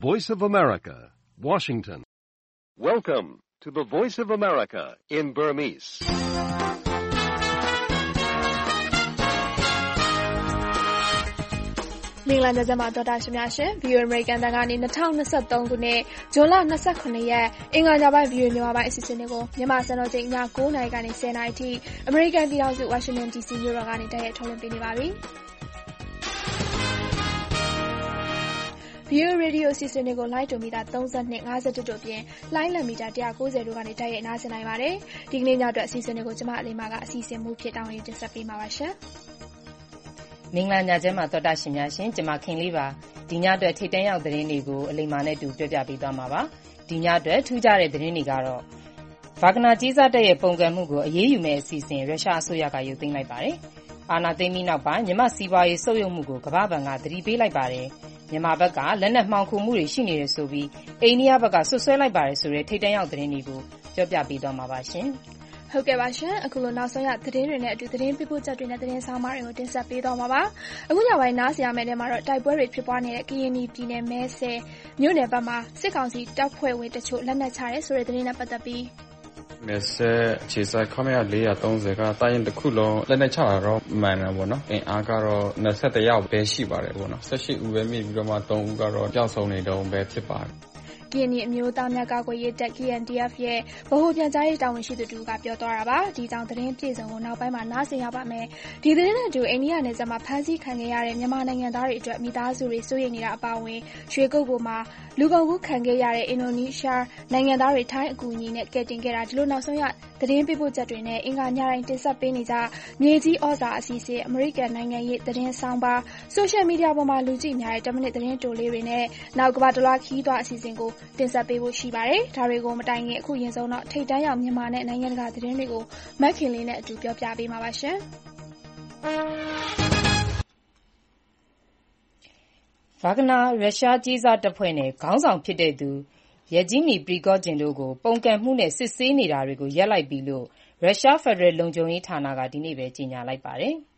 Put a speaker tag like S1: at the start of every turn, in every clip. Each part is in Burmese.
S1: Voice of America, Washington. Welcome to the Voice of America in Burmese.
S2: ။မင်္ဂလာညချမ်းပါတော်တာရှင်များရှင် VOA American တန်ကနေ2023ခုနှစ်ဇွန်လ29ရက်အင်္ဂါညပိုင်း VOA မြန်မာပိုင်းအစီအစဉ်တွေကိုမြန်မာစံတော်ချိန်ည9:00နာရီကနေ10:00နာရီထိ American ပြည်ထောင်စု Washington DC မြို့တော်ကနေတိုက်ရိုက်ထုတ်လွှင့်ပေးနေပါပြီ။ VOA Radio အစီအစဉ်တွေကို လိုင်းတူမီတာ32 51တို့အပြင်လိုင်းလံမီတာ190တို့ကနေတိုက်ရိုက်နားဆင်နိုင်ပါတယ်။ဒီကနေ့ညအတွက်အစီအစဉ်တွေကိုကျမအလေးမာကအစီအစဉ်မှုဖြစ်တောင်းရတင်ဆက်ပေးမှာပါရှင်။
S3: မင်္ဂလာညချမ်းပါတော်တာရှင်များရှင်ကျွန်မခင်လေးပါဒီညအတွက်ထိတ်တန့်ရောက်သတင်းတွေကိုအလိမ္မာနဲ့တူပြောပြပေးသွားမှာပါဒီညအတွက်ထူးခြားတဲ့သတင်းတွေကတော့ဗာဂနာကြီးစားတပ်ရဲ့ပုံကံမှုကိုအရေးယူမဲ့အစီအစဉ်ရုရှားအစိုးရကရုပ်သိမ်းလိုက်ပါတယ်အာဏာသိမ်းပြီးနောက်ပိုင်းမြန်မာစီးပွားရေးဆုတ်ယုတ်မှုကိုကမ္ဘာ့ဘဏ်ကသတိပေးလိုက်ပါတယ်မြန်မာဘက်ကလက်နက်မှောင်ခိုမှုတွေရှိနေတယ်ဆိုပြီးအိန္ဒိယဘက်ကဆွဆွဲလိုက်ပါတယ်ဆိုတဲ့ထိတ်တန့်ရောက်သတင်းတွေကိုပြောပြပေးသွားမှာပါရှင်
S2: ဟုတ်ကဲ့ပါရှင်အခုလိုနောက်ဆုံးရသတင်းတွေနဲ့အတူသတင်းပေးပို့ချက်တွေနဲ့သတင်းဆောင်မတွေကိုတင်ဆက်ပေးသွားမှာပါအခုညပိုင်းနားဆင်ရမယ့်တဲ့မှာတော့တိုက်ပွဲတွေဖြစ်ပွားနေတဲ့ကရင်ပြည်နယ်မဲဆယ်မြို့နယ်ဘက်မှာစစ်ကောင်စီတပ်ဖွဲ့ဝင်တချို့လက်နက်ချတယ်ဆိုတဲ့သတင်းနဲ့ပတ်သက်ပြီး
S4: မဲဆယ်ခြေစိုက်ခမရ430ကတိုင်းရင်တစ်ခုလုံးလက်နက်ချတာတော့မှန်တယ်ပေါ့နော်အင်အားကတော့21ရောက်ပဲရှိပါတယ်ပေါ့နော်18ဦးပဲမြည်ပြီးတော့မှ3ဦးကတော့ပျောက်ဆုံးနေတော့ပဲဖြစ်ပါတယ်
S2: ကရင်အမျိုးသားများကာကွယ်ရေးတပ် KNDF ရဲ့ဗဟိုပြန်ကြားရေးတာဝန်ရှိသူတို့ကပြောသွားတာပါဒီကြောင့်သတင်းပြည့်စုံကိုနောက်ပိုင်းမှာနားဆင်ရပါမယ်ဒီသတင်းနဲ့အတူအိန္ဒိယနယ်စပ်မှာဖမ်းဆီးခံခဲ့ရတဲ့မြန်မာနိုင်ငံသားတွေအတွက်မိသားစုတွေစိုးရိမ်နေတာအပါအဝင်ရွှေကုတ်ပေါ်မှာလူကုန်ကူးခံခဲ့ရတဲ့အင်ဒိုနီးရှားနိုင်ငံသားတွေထိုင်းအကူအညီနဲ့ကယ်တင်ခဲ့တာဒီလိုနောက်ဆုံးရသတင်းပေးပို့ချက်တွေနဲ့အင်္ဂါညတိုင်းတင်ဆက်ပေးနေကြမြေကြီးဩဇာအစီအစဉ်အမေရိကန်နိုင်ငံရေးသတင်းဆောင်ပါဆိုရှယ်မီဒီယာပေါ်မှာလူကြည့်များတဲ့10မိနစ်သတင်းတိုလေးတွေနဲ့နောက်ကမ္ဘာတလွှားခီးသွွားအစီအစဉ်ကိုတင်ဆက်ပေးဖို့ရှိပါတယ်။ဒါတွေကိုမတိုင်ခင်အခုရင်ဆုံးတော့ထိတ်တန်းရောက်မြန်မာနဲ့နိုင်ငံတကာသတင်းတွေကိုမက်ခင်လေးနဲ့အတူပြောပြပေးမှာပါရှင်
S3: ။ဗာဂနာရုရှားကြီးစားတပ်ဖွဲ့နဲ့ခေါင်းဆောင်ဖြစ်တဲ့သူယဂျီမီပရီကော့ဂျင်တို့ကိုပုံကံမှုနဲ့စစ်ဆေးနေတာတွေကိုရပ်လိုက်ပြီလို့ရုရှားဖက်ဒရယ်လုံခြုံရေးဌာနကဒီနေ့ပဲကြေညာလိုက်ပါတယ်။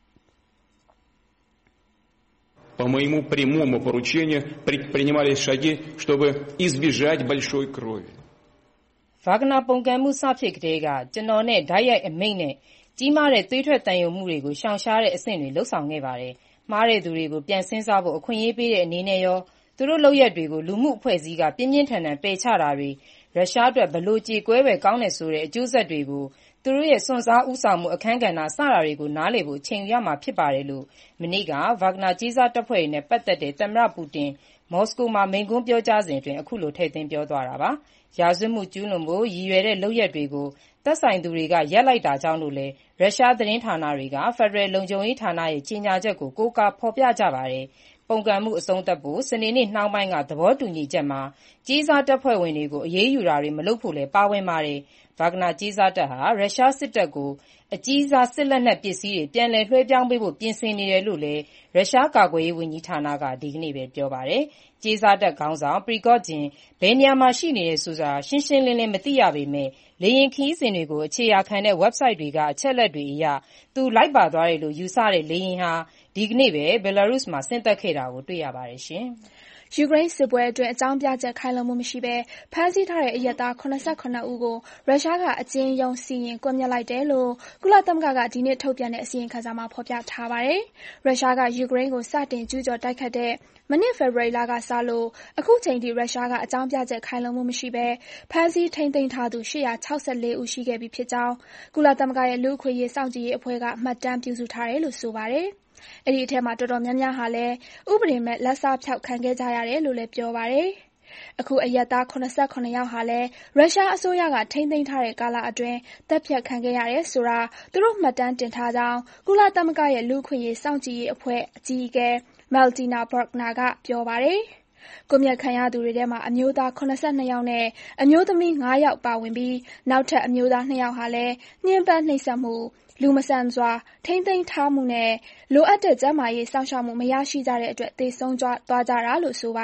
S5: По моему прямому поручению предпринимались шаги, чтобы избежать большой крови.
S3: ဗာဂနာပုံကံမှုစဖြစ်ကတည်းကကျွန်တော်နဲ့ဓာတ်ရိုက်အမိန့်နဲ့ကြီးမားတဲ့သွေးထွက်တန်ယိုမှုတွေကိုရှောင်ရှားတဲ့အဆင့်တွေလှုပ်ဆောင်ခဲ့ပါတယ်။မှားတဲ့သူတွေကိုပြန်စဉ်းစားဖို့အခွင့်အရေးပေးတဲ့အနေနဲ့ရောသူတို့လုပ်ရက်တွေကိုလူမှုအဖွဲ့အစည်းကပြင်းပြင်းထန်ထန်ပယ်ချတာတွေရုရှားအတွက်ဘလို့ကြေကွဲပဲကောင်းတယ်ဆိုတဲ့အကျိုးဆက်တွေကိုသူတို့ရဲ့စွန့်စားဥဆောင်မှုအခမ်းကဏ္ဍစတာတွေကိုနားလည်ဖို့ချိန်ရမှာဖြစ်ပါတယ်လို့မနေ့ကဗာဂနာကြီးစားတပ်ဖွဲ့နဲ့ပတ်သက်တဲ့သမ္မတပူတင်မော်စကိုမှာမိန့်ခွန်းပြောကြားစဉ်အတွင်းအခုလိုထည့်သွင်းပြောသွားတာပါရာဇဝတ်မှုကျူးလွန်ဖို့ရည်ရွယ်တဲ့လုပ်ရက်တွေကိုသက်ဆိုင်သူတွေကရပ်လိုက်တာကြောင့်လို့လည်းရုရှားသတင်းဌာနတွေကဖက်ဒရယ်လုံခြုံရေးဌာနရဲ့ကြေညာချက်ကိုကိုးကားဖော်ပြကြပါတယ်ပုံကံမှုအဆုံးသတ်ဖို့စနေနေ့နှောင်းပိုင်းကသဘောတူညီချက်မှာကြီးစားတပ်ဖွဲ့ဝင်တွေကိုအရေးယူတာတွေမလုပ်ဖို့လည်းပါဝင်ပါတယ်ဗာဂနာကြီးစားတပ်ဟာရုရှားစစ်တပ်ကိုအကြီးစားစစ်လက်နက်ပစ္စည်းတွေပြန်လည်လွှဲပြောင်းပေးဖို့ပြင်ဆင်နေတယ်လို့လည်းရုရှားကာကွယ်ရေးဝန်ကြီးဌာနကဒီကနေ့ပဲပြောပါတယ်။ကြီးစားတပ်ခေါင်းဆောင်ပရီကော့ဂျင်ဘယ်နေရာမှာရှိနေတယ်ဆိုတာရှင်းရှင်းလင်းလင်းမသိရပေမဲ့လေယာဉ်ခရီးစဉ်တွေကိုအခြေခံခံတဲ့ website တွေကအချက်လက်တွေအရသူလိုက်ပါသွားတယ်လို့ယူဆတဲ့လေယာဉ်ဟာဒီကနေ့ပဲဘယ်လာရုစ်မှာဆင်းသက်ခဲ့တာကိုတွေ့ရပါတယ်ရှင်။
S2: ယူကရိန်းစစ်ပွဲအတွင်းအကြောင်းပြချက်ခိုင်လုံမှုမရှိဘဲဖမ်းဆီးထားတဲ့အရပ်သား89ဦးကိုရုရှားကအကျဉ်းရုံးစီရင်ကွပ်မျက်လိုက်တယ်လို့ကုလသမဂ္ဂကဒီနေ့ထုတ်ပြန်တဲ့အစီရင်ခံစာမှာဖော်ပြထားပါတယ်။ရုရှားကယူကရိန်းကိုစတင်ကျူးကျော်တိုက်ခတ်တဲ့မနေ့ဖေဖော်ဝါရီလကစလို့အခုချိန်ထိရုရှားကအကြောင်းပြချက်ခိုင်လုံမှုမရှိဘဲဖမ်းဆီးထိန်းသိမ်းထားသူ864ဦးရှိခဲ့ပြီဖြစ်ကြောင်းကုလသမဂ္ဂရဲ့လူ့အခွင့်အရေးစောင့်ကြည့်ရေးအဖွဲ့ကမှတ်တမ်းပြုစုထားတယ်လို့ဆိုပါတယ်။အဲ့ဒီအထက်မှာတော်တော်များများဟာလည်းဥပဒေမဲ့လက်စားဖျောက်ခံခဲ့ကြရတယ်လို့လည်းပြောပါတယ်။အခုအရက်သား89ယောက်ဟာလည်းရုရှားအစိုးရကထိန်းသိမ်းထားတဲ့ကာလအတွင်းတပ်ဖြတ်ခံခဲ့ရတယ်ဆိုတာသူတို့မှတ်တမ်းတင်ထားကြောင်းကုလသမဂ္ဂရဲ့လူ့အခွင့်အရေးစောင့်ကြည့်ရေးအဖွဲ့အကြီးအကဲမယ်လ်တီနာဘော့ဂနာကပြောပါတယ်။ကွပ်မျက်ခံရသူတွေထဲမှာအမျိုးသား82ယောက်နဲ့အမျိုးသမီး9ယောက်ပါဝင်ပြီးနောက်ထပ်အမျိုးသား2ယောက်ဟာလည်းညှဉ်းပန်းနှိပ်စက်မှုလူမဆန်စွာထိန်းသိမ်းထားမှုနဲ့လိုအပ်တဲ့ကျန်းမာရေးစောင့်ရှောက်မှုမရရှိကြတဲ့အတွက်သေဆုံးသွားကြတာလို့ဆိုပါတယ်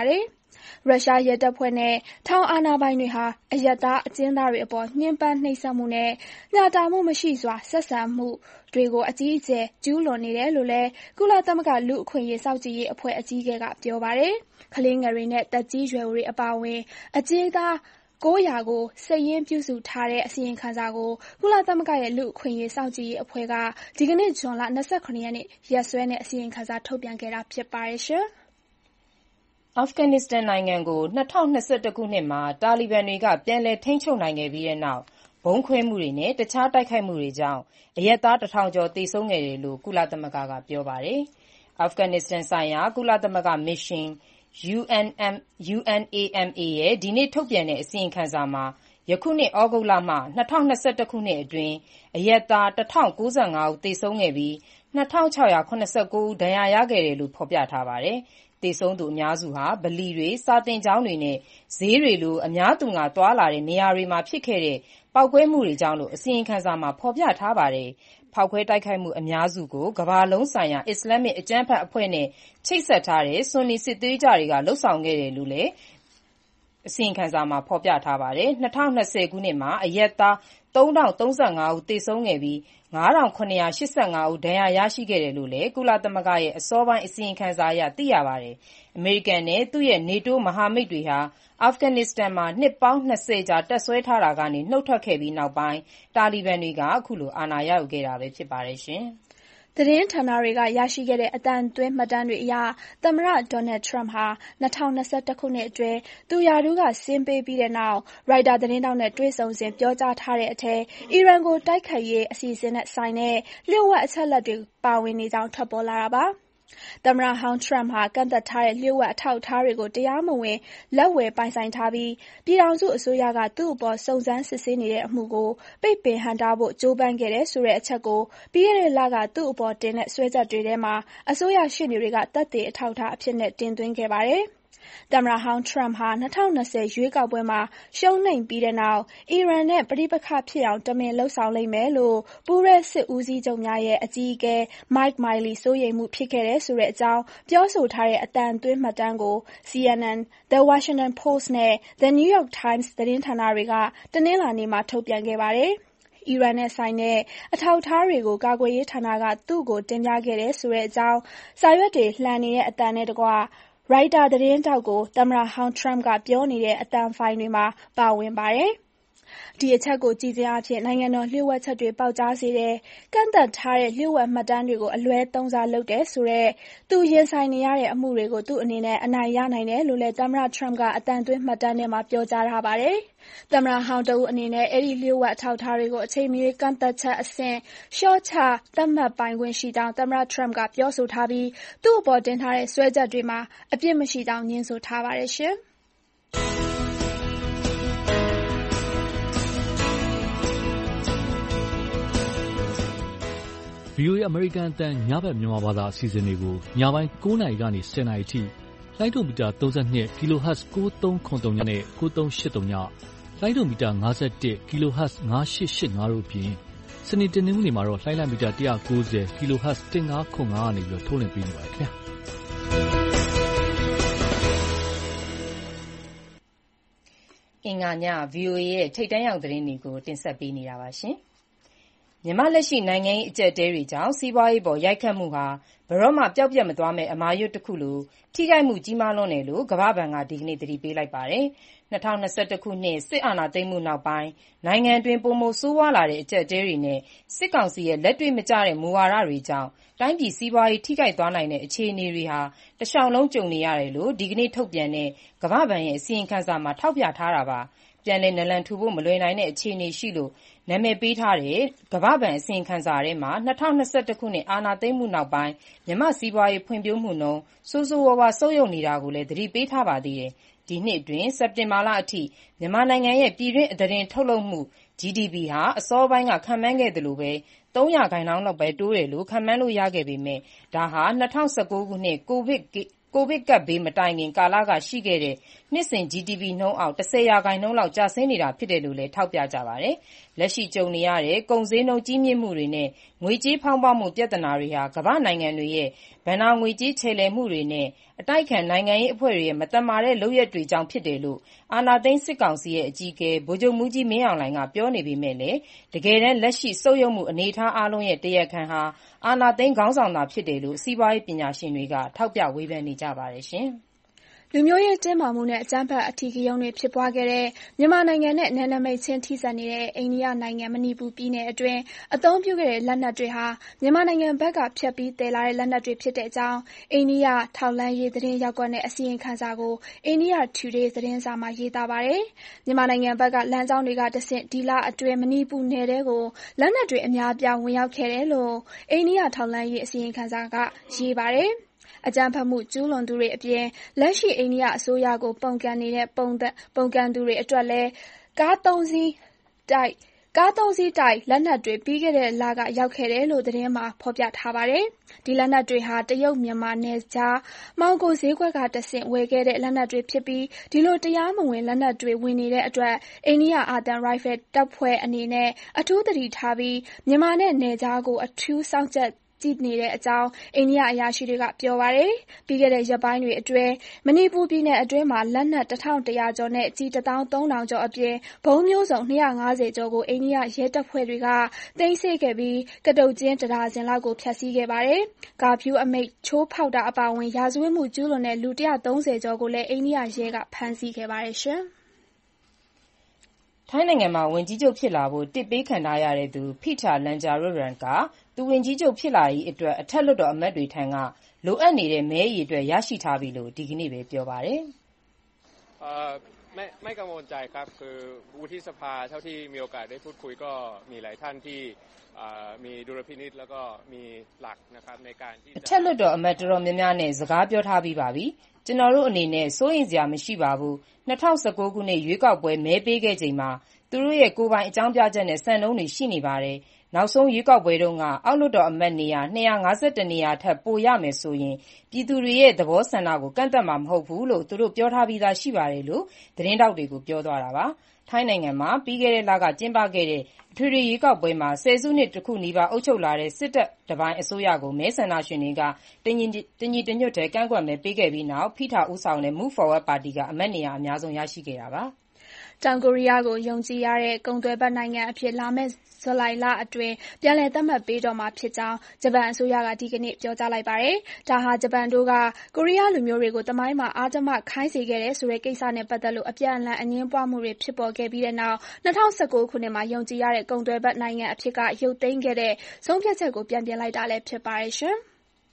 S2: ရုရှားရဲတပ်ဖွဲ့နဲ့ထောင်အာဏာပိုင်တွေဟာအရပ်သားအကျဉ်းသားတွေအပေါ်ညှဉ်းပန်းနှိပ်စက်မှုနဲ့မျှတမှုမရှိစွာဆက်ဆံမှုတွေကိုအကြီးအကျယ်ကျူးလွန်နေတယ်လို့လည်းကုလသမဂ္ဂလူ့အခွင့်အရေးစောင့်ကြည့်ရေးအဖွဲ့အကြီးအကဲကပြောပါတယ်။ကလေးငယ်တွေနဲ့သက်ကြီးရွယ်အိုတွေအပါအဝင်အကျဉ်းသား900ကိုစာရင်းပြုစုထားတဲ့အစီရင်ခံစာကိုကုလသမဂ္ဂရဲ့လူ့အခွင့်အရေးစောင့်ကြည့်ရေးအဖွဲ့ကဒီကနေ့ဇွန်လ29ရက်နေ့ရက်စွဲနဲ့အစီရင်ခံစာထုတ်ပြန်ခဲ့တာဖြစ်ပါတယ်ရှင်။
S3: အာဖဂန်နစ္စတန်နိုင်ငံကို2021ခုနှစ်မှာတာလီဘန်တွေကပြန်လည်ထိန်းချုပ်နိုင်ခဲ့ပြီးတဲ့နောက်ဗုံးခွဲမှုတွေနဲ့တခြားတိုက်ခိုက်မှုတွေကြောင့်အရပ်သား1000ကျော်သေဆုံးခဲ့တယ်လို့ကုလသမဂ္ဂကပြောပါတယ်။အာဖဂန်နစ္စတန်ဆိုင်ရာကုလသမဂ္ဂမစ်ရှင် UNAMA ရဲ့ဒီနေ့ထုတ်ပြန်တဲ့အစီရင်ခံစာမှာယခုနှစ်ဩဂုတ်လမှ2021ခုနှစ်အတွင်းအရပ်သား1095ဦးသေဆုံးခဲ့ပြီး2689ဦးဒဏ်ရာရခဲ့တယ်လို့ဖော်ပြထားပါတယ်။သေဆုံးသူအများစုဟာဗလီတွေစာသင်ကျောင်းတွေနဲ့ဈေးတွေလိုအများသူငါသွားလာတဲ့နေရာတွေမှာဖြစ်ခဲ့တဲ့ပေါက်ကွဲမှုတွေကြောင့်လို့အစီရင်ခံစာမှာဖော်ပြထားပါတယ်။ဖောက်ခွဲတိုက်ခိုက်မှုအများစုကိုကမ္ဘာလုံးဆိုင်ရာအစ္စလာမစ်အကြမ်းဖက်အဖွဲ့နဲ့ချိတ်ဆက်ထားတဲ့ဆွန်နီစစ်သွေးကြွတွေကလှုပ်ဆောင်ခဲ့တယ်လို့လည်းအစီရင်ခံစာမှာဖော်ပြထားပါတယ်။2020ခုနှစ်မှာအရပ်သား3035ဦးသေဆုံးခဲ့ပြီး9785ဦးဒဏ်ရာရရှိခဲ့တယ်လို့လည်းကုလသမဂ္ဂရဲ့အစောပိုင်းအစီရင်ခံစာအရသိရပါတယ်။အမေရိကန်နဲ့သူ့ရဲ့နေတိုးမဟာမိတ်တွေဟာအာဖဂန်နစ္စတန်မှာနှစ်ပေါင်း20ကြာတပ်ဆွဲထားတာကနေနှုတ်ထွက်ခဲ့ပြီးနောက်ပိုင်းတာလီဘန်တွေကအခုလိုအာဏာရယူခဲ့တာပဲဖြစ်ပါတယ်ရှင်။
S2: သတင်းဌာနတွေကရရှိခဲ့တဲ့အသံသွင်းမှတ်တမ်းတွေအရသမ္မတဒေါ်နယ်ထရမ့်ဟာ2021ခုနှစ်အတွင်းသူရာထူးကဆင်းပေးပြီးတဲ့နောက်ရိုက်တာသတင်းတောက်နဲ့တွေ့ဆုံစဉ်ပြောကြားထားတဲ့အထက်အီရန်ကိုတိုက်ခိုက်ရေးအစီအစဉ်နဲ့ဆိုင်တဲ့လျှို့ဝှက်အချက်အလက်တွေပါဝင်နေကြောင်းထွက်ပေါ်လာတာပါ။သမ္မတဟောင်းထရမ့်ဟာကန့်သတ်ထားတဲ့လျှို့ဝှက်အထောက်အထားတွေကိုတရားမဝင်လက်ဝယ်ပိုင်ဆိုင်ထားပြီးပြည်ထောင်စုအစိုးရကသူ့အပေါ်စုံစမ်းစစ်ဆေးနေတဲ့အမှုကိုပိတ်ပင်ဟန့်တားဖို့ကြိုးပမ်းခဲ့တယ်ဆိုတဲ့အချက်ကိုပြီးခဲ့တဲ့လကသူ့အပေါ်တင်တဲ့စွဲချက်တွေထဲမှာအစိုးရရှေ့နေတွေကသက်သေအထောက်အထားအဖြစ်နဲ့တင်သွင်းခဲ့ပါတယ်။သမ္မတဟောင်းထရမ့်ဟာ2020ရွေးကောက်ပွဲမှာရှုံးနိမ့်ပြီးတဲ့နောက်အီရန်နဲ့ပဋိပက္ခဖြစ်အောင်တမင်လုပ်ဆောင်လိမ့်မယ်လို့ပူးရဲစစ်ဦးစီးချုပ်များရဲ့အကြီးအကဲ Mike Miley စိုးရိမ်မှုဖြစ်ခဲ့တယ်ဆိုတဲ့အကြောင်းပြောဆိုထားတဲ့အသံသွင်းမှတ်တမ်းကို CNN, The Washington Post နဲ့ The New York Times သတင်းဌာနတွေကတနင်္လာနေ့မှာထုတ်ပြန်ခဲ့ပါတယ်။အီရန်နဲ့ဆိုင်တဲ့အထောက်အထားတွေကိုကာကွယ်ရေးဌာနကသူ့ကိုတင်ပြခဲ့တယ်ဆိုတဲ့အကြောင်းစာရွက်တွေလှန်နေတဲ့အသံနဲ့တကွရိုက်တာသတင်းထောက်ကိုသမ္မတဟောင်းထရမ့်ကပြောနေတဲ့အသံဖိုင်တွေမှာပါဝင်ပါတယ်။ဒီအချက်ကိုကြည့်ခြင်းအားဖြင့်နိုင်ငံတော်လျှို့ဝှက်ချက်တွေပေါက်ကြားစေတဲ့ကန့်သတ်ထားတဲ့လျှို့ဝှက်မှတ်တမ်းတွေကိုအလွဲသုံးစားလုပ်တယ်ဆိုတဲ့သူရင်ဆိုင်နေရတဲ့အမှုတွေကိုသူ့အနေနဲ့အနိုင်ရနိုင်တယ်လို့လည်းသမ္မတထရမ့်ကအသံသွင်းမှတ်တမ်းထဲမှာပြောကြားထားပါတယ်။သမ္မတဟောင်းတဦးအနေနဲ့အဲ့ဒီလျှို့ဝှက်အထောက်အထားတွေကိုအချိန်မရွေးကန့်သတ်ချက်အဆင့်လျှော့ချသတ်မှတ်ပိုင်ခွင့်ရှိကြောင်းသမ္မတထရမ့်ကပြောဆိုထားပြီးသူ့အပေါ်တင်ထားတဲ့စွဲချက်တွေမှာအပြစ်မရှိကြောင်းညွှန်းဆိုထားပါတယ်ရှင်။
S6: VOA အမေရိကန်အသံညဘက်မြန်မာဘာသာအစီအစဉ်တွေကိုညပိုင်း9:00 နာရီကနေ 10:00 နာရီထိလိုင်းဒိုမီတာ32 kHz 9373နဲ့9383ညလိုင်းဒိုမီတာ51 kHz 9885တို့အပြင်စနေတနင်္ဂနွေမှာတော့လိုင်းလံမီတာ190 kHz 1505ကနေပြီးထုတ်လွှင့်ပေးနေပါတယ်ခင်ဗျာ
S3: အင်္ဂါည VOA ရဲ့ထိပ်တန်းရောက်သတင်းတွေကိုတင်ဆက်ပေးနေတာပါရှင်။မြန်မာလက်ရှိနိုင်ငံရေးအကျပ်အတည်းတွေကြောင့်စီးပွားရေးပေါ်ရိုက်ခတ်မှုဟာဘယ်တော့မှပျောက်ပျက်မသွားမယ့်အမာရွတ်တစ်ခုလိုထိခိုက်မှုကြီးမားလွန်းတယ်လို့ကမ္ဘာ့ဘဏ်ကဒီကနေ့သတိပေးလိုက်ပါတယ်။2021ခုနှစ်စစ်အာဏာသိမ်းမှုနောက်ပိုင်းနိုင်ငံတွင်းပိုမိုဆိုးဝါးလာတဲ့အကျပ်အတည်းတွေနဲ့စစ်ကောင်စီရဲ့လက်တွေ့မကျတဲ့မူဝါဒတွေကြောင့်တိုင်းပြည်စီးပွားရေးထိခိုက်သွားနိုင်တဲ့အခြေအနေတွေဟာတလျှောက်လုံးကြုံနေရတယ်လို့ဒီကနေ့ထုတ်ပြန်တဲ့ကမ္ဘာ့ဘဏ်ရဲ့အစီရင်ခံစာမှာထောက်ပြထားတာပါ။ပြန်လည်နလန်ထူဖို့မလွယ်နိုင်တဲ့အခြေအနေရှိလို့နာမည်ပေးထားတဲ့ကမ္ဘာ့ဘဏ်အစီရင်ခံစာထဲမှာ2021ခုနှစ်အာဏာသိမ်းမှုနောက်ပိုင်းမြန်မာစီးပွားရေးဖွံ့ဖြိုးမှုနှုန်းဆိုးဆိုးဝါးဝါဆုတ်ယုတ်နေတာကိုလည်းသတိပေးထားပါသေးတယ်။ဒီနှစ်အတွင်းစက်တင်ဘာလအထိမြန်မာနိုင်ငံရဲ့ပြည်တွင်းအသားတင်ထုတ်လုပ်မှု GDP ဟာအစောပိုင်းကခန့်မှန်းခဲ့သလိုပဲ3%လောက်ပဲတိုးတယ်လို့ခန့်မှန်းလို့ရခဲ့ပေမဲ့ဒါဟာ2019ခုနှစ်ကိုဗစ်ကပ်ဘေးမတိုင်ခင်ကာလကရှိခဲ့တဲ့နှစ်စဉ် GDP နှုန်းအောက် 10% လောက်ကျဆင်းနေတာဖြစ်တယ်လို့လည်းထောက်ပြကြပါတယ်။လက်ရှိကြုံနေရတဲ့ကုန်ဈေးနှုန်းကြီးမြင့်မှုတွေနဲ့ငွေကြေးဖောင်းပွမှုပြဿနာတွေဟာကမ္ဘာ့နိုင်ငံတွေရဲ့ဘဏ္ဍာငွေကြေးချေလှယ်မှုတွေနဲ့အတိုက်အခံနိုင်ငံရေးအဖွဲ့တွေရဲ့မသမာတဲ့လုပ်ရပ်တွေကြောင့်ဖြစ်တယ်လို့အာဏာသိမ်းစစ်ကောင်စီရဲ့အကြီးအကဲဗိုလ်ချုပ်မှူးကြီးမင်းအောင်လှိုင်ကပြောနေပေမဲ့လည်းတကယ်တမ်းလက်ရှိဆုတ်ယုတ်မှုအနေအထားအားလုံးရဲ့တရားခံဟာအာဏာသိမ်းခေါင်းဆောင်သာဖြစ်တယ်လို့စီးပွားရေးပညာရှင်တွေကထောက်ပြဝေဖန်နေကြပါတယ်ရှင်။
S2: လူမျိုးရေးတင်းမာမှုနဲ့အကြမ်းဖက်အဓိကရုဏ်းတွေဖြစ်ပွားခဲ့တဲ့မြန်မာနိုင်ငံနဲ့နယ်နိမိတ်ချင်းထိစပ်နေတဲ့အိန္ဒိယနိုင်ငံမဏိပူပြည်နယ်အတွင်းအသုံးပြုခဲ့တဲ့လက်နက်တွေဟာမြန်မာနိုင်ငံဘက်ကဖျက်ပြီးသယ်လာတဲ့လက်နက်တွေဖြစ်တဲ့အကြောင်းအိန္ဒိယထောက်လှမ်းရေးသတင်းရပ်ကွက်နဲ့အစီရင်ခံစာကိုအိန္ဒိယ Today သတင်းစာမှာရေးသားပါတယ်။မြန်မာနိုင်ငံဘက်ကလမ်းကြောင်းတွေကတဆင့်ဒီလအတွင်းမဏိပူနယ်ထဲကိုလက်နက်တွေအများအပြားဝင်ရောက်ခဲ့တယ်လို့အိန္ဒိယထောက်လှမ်းရေးအစီရင်ခံစာကရေးပါတယ်။အကြမ်းဖက်မှုကျူးလွန်သူတွေအပြင်လက်ရှိအိန္ဒိယအစိုးရကိုပုန်ကန်နေတဲ့ပုန်ကန်သူတွေအတွက်လည်းကား၃စီးတိုက်လက်နက်တွေပြီးခဲ့တဲ့လကရောက်ခဲ့တယ်လို့သတင်းမှာဖော်ပြထားပါတယ်။ဒီလက်နက်တွေဟာတရုတ်မြန်မာနယ်ခြားမှောင်ခိုဈေးကွက်ကတဆင့်ဝယ်ခဲ့တဲ့လက်နက်တွေဖြစ်ပြီးဒီလိုတရားမဝင်လက်နက်တွေဝင်နေတဲ့အတွက်အိန္ဒိယအာသံရိုင်ဖယ်တပ်ဖွဲ့အနေနဲ့အထူးသတိထားပြီးမြန်မာနဲ့နယ်ခြားကိုအထူးစောင့်ကြပ်ကြည့်နေတဲ့အကြောင်းအိန္ဒိယအရာရှိတွေကပြောပါတယ်။ပြီးခဲ့တဲ့ရက်ပိုင်းတွေအတွင်းမဏိပူပြည်နယ်အတွင်းမှာလက်နက်1100ကျော်နဲ့ကျည်13000ကျော်အပြင်ဘုံမျိုးစုံ250ကျော်ကိုအိန္ဒိယရဲတပ်ဖွဲ့တွေကသိမ်းဆည်းခဲ့ပြီးကတုတ်ကျင်း1ဒါဇင်လောက်ကိုဖျက်ဆီးခဲ့ပါတယ်။ကာဖြူးအမိန့်ချိုးဖောက်တာအပါအဝင်ရာဇဝတ်မှုကျူးလွန်တဲ့လူ130ကျော်ကိုလည်းအိန္ဒိယရဲကဖမ်းဆီးခဲ့ပါတယ်ရှင်။
S3: ထိုင်းနိုင်ငံမှာဝန်ကြီးချုပ်ဖြစ်လာဖို့တစ်ပေးခံထားရတဲ့သူဖိထာလန်ဂျာရိုရန်ကသူဝန်ကြီးချုပ်ဖြစ်လာရေးအတွက်အထက်လွှတ်တော်အမတ်တွေထံကလိုအပ်နေတဲ့မဲအရေအတွက်ရရှိထားပြီလို့ဒီကနေ့ပဲပြောပါတယ်
S7: ไม่กังวลใจครับคือวุฒิสภาเท่าที่มีโอกาสได้พูดคุยก็มีหลายท่านที่มีดุลพินิจแล้วก็มีหลักนะครับในการที่
S3: အထက်လွှတ်တော်အမတ်တော်တော်များများနဲ့စကားပြောထားပြီးပါပြီ။ကျွန်တော်တို့အနေနဲ့စိုးရိမ်စရာမရှိပါဘူး။2019ခုနှစ်ရွေးကောက်ပွဲမဲပေးခဲ့ချိန်မှာသူတို့ရဲ့ကိုယ်ပိုင်အကြောင်းပြချက်နဲ့စံနှုန်းတွေရှိနေပါတယ်။နောက်ဆုံးရွေးကောက်ပွဲတုန်းကအောက်လွှတ်တော်အမတ်နေရာ251နေရာထက်ပိုရမယ်ဆိုရင်ပြည်သူတွေရဲ့သဘောဆန္ဒကိုကန့်သတ်မှာမဟုတ်ဘူးလို့သူတို့ပြောထားပြီးသားရှိပါတယ်လို့သတင်းတောက်တွေကိုပြောသွားတာပါ။ထိုင်းနိုင်ငံမှာပြီးခဲ့တဲ့လကကျင်းပခဲ့တဲ့အထွေထွေရွေးကောက်ပွဲမှာဆယ်စုနှစ်တစ်ခုနီးပါးအုပ်ချုပ်လာတဲ့စစ်တပ်တပိုင်းအစိုးရကိုမဲဆန္ဒရှင်တွေကတညီတညွတ်တည်းကန့်ကွက်မဲပေးခဲ့ပြီးနောက်ဖိထာဦးဆောင်တဲ့ Move Forward ပါတီကအမတ်နေရာအများဆုံးရရှိခဲ့တာပါ
S2: ။တောင်ကိုရီးယားကိုယုံကြည်ရတဲ့ကုန်သွယ်ဘက်နိုင်ငံအဖြစ်လာမယ့်ဇူလိုင်လအတွင်းပြန်လည်သတ်မှတ်ပေးတော့မှာဖြစ်ကြောင်းဂျပန်အစိုးရကဒီကနေ့ပြောကြားလိုက်ပါတယ်။ဒါဟာဂျပန်တို့ကကိုရီးယားလူမျိုးတွေကိုသမိုင်းမှာအားကျမခိုင်းစေခဲ့တဲ့ဆိုတဲ့ကိစ္စနဲ့ပတ်သက်လို့အပြန်အလှန်အငြင်းပွားမှုတွေဖြစ်ပေါ်ခဲ့ပြီးတဲ့နောက်2019ခုနှစ်မှာယုံကြည်ရတဲ့ကုန်သွယ်ဘက်နိုင်ငံအဖြစ်ကရုပ်သိမ်းခဲ့တဲ့ဆုံးဖြတ်ချက်ကိုပြန်ပြင်လိုက်တာလည်းဖြစ်ပါတယ်ရှင်။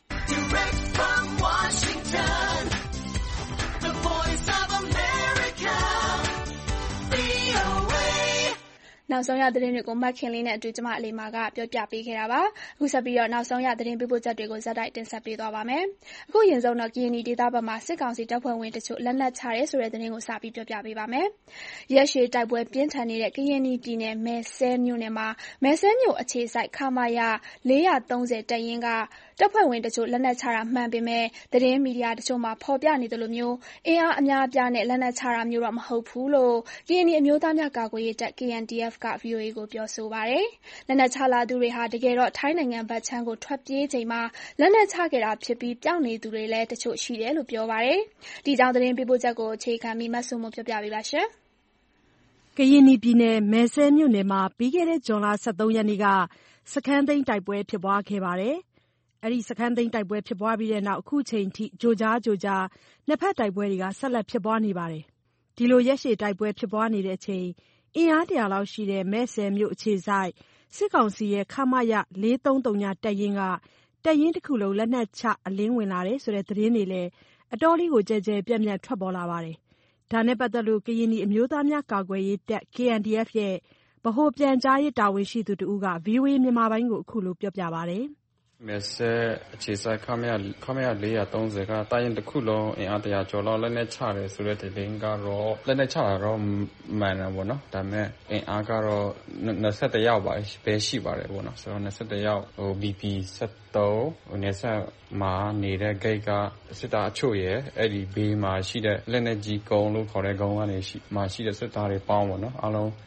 S2: နောက်ဆုံးရသတင်းတွေကိုမတ်ခင်လေးနဲ့အတူကျမအလေးမာကပြောပြပေးခဲ့တာပါ။အခုဆက်ပြီးတော့နောက်ဆုံးရသတင်းပေးပို့ချက်တွေကိုဇာတ်တိုက်တင်ဆက်ပေးသွားပါမယ်။အခုရင်ဆုံးတော့ကရင်နီဒေသဘက်မှာစစ်ကောင်စီတပ်ဖွဲ့ဝင်တချို့လက်နက်ချရဲဆိုတဲ့သတင်းကိုစပြီးပြောပြပေးပါမယ်။ရက်ရှည်တိုက်ပွဲပြင်းထန်နေတဲ့ကရင်နီပြည်နယ်မဲဆဲမြို့နယ်မှာမဲဆဲမြို့အခြေစိုက်ခမာယ430တပ်ရင်းကတပ်ဖွဲ့ဝင်တချို့လက်နက်ချတာမှန်ပေမဲ့သတင်းမီဒီယာတချို့မှာဖော်ပြနေတယ်လို့မျိုးအင်အားအများအပြားနဲ့လက်နက်ချတာမျိုးတော့မဟုတ်ဘူးလို့ကရင်နီအမျိုးသားများကာကွယ်ရေးတပ် KNDF က VOA ကိုပြောဆိုပါတယ်။လက်နက်ချလာသူတွေဟာတကယ်တော့ထိုင်းနိုင်ငံဘက်ခြမ်းကိုထွက်ပြေးချိန်မှာလက်နက်ချခဲ့တာဖြစ်ပြီးပျောက်နေသူတွေလည်းတချို့ရှိတယ်လို့ပြောပါတယ်။ဒီကြောင့်သတင်းပေးပို့ချက်ကိုအခြေခံပြီးမဆုမပြောပြပေးပါရှင်
S8: ။ကရင်နီပြည်နယ်မဲဆဲမြို့နယ်မှာပြီးခဲ့တဲ့ဇွန်လ23ရက်နေ့ကစခန်းသိမ်းတိုက်ပွဲဖြစ်ပွားခဲ့ပါတယ်။အဲဒီစခန်းသိမ်းတိုက်ပွဲဖြစ်ပွားပြီးတဲ့နောက်အခုချိန်ထိကြိုကြားနှစ်ဖက်တိုက်ပွဲတွေကဆက်လက်ဖြစ်ပွားနေပါတယ်။ဒီလိုရက်ရှည်တိုက်ပွဲဖြစ်ပွားနေတဲ့အချိန်အင်အား100လောက်ရှိတဲ့မဲဆယ်မြို့အခြေစိုက်စစ်ကောင်စီရဲ့ခမရ430တပ်ရင်းကတပ်ရင်းတစ်ခုလုံးလက်နက်ချအလင်းဝင်လာတယ်ဆိုတဲ့သတင်းတွေလည်းအတော်လေးကိုကြဲကြဲပြန့်ပြန့်ထွက်ပေါ်လာပါတယ်။ဒါနဲ့ပတ်သက်လို့ကရင်နီအမျိုးသားများကာကွယ်ရေးတပ် KNDF ရဲ့ဗဟိုပြန်ကြားရေးတာဝန်ရှိသူတဦးက VOA မြန်မာပိုင်းကိုအခုလိုပြောပြပါတယ်
S4: မယ်ဆဲအခြေဆိုင်ခမရ430ကတာရင်တစ်ခုလုံးအင်အား100ကျော်လောက်လက်နဲ့ချတယ်ဆိုတဲ့တင်ကတော့လက်နဲ့ချတာတော့မှန်တယ်ပေါ့နော်ဒါပေမဲ့အင်အားကတော့21ရောက်ပါပဲရှိပါတယ်ပေါ့နော်ဆိုတော့21ရောက်BP 73နေဆက်မှာနေတဲ့ gate ကစစ်သားအချို့ရဲ့အဲ့ဒီဘေးမှာရှိတဲ့လက်နဲ့ကြီးကုန်းလို့ခေါ်တဲ့ကုန်းကနေရှိတဲ့စစ်သားတွေပေါင်းပေါ့နော်အားလုံး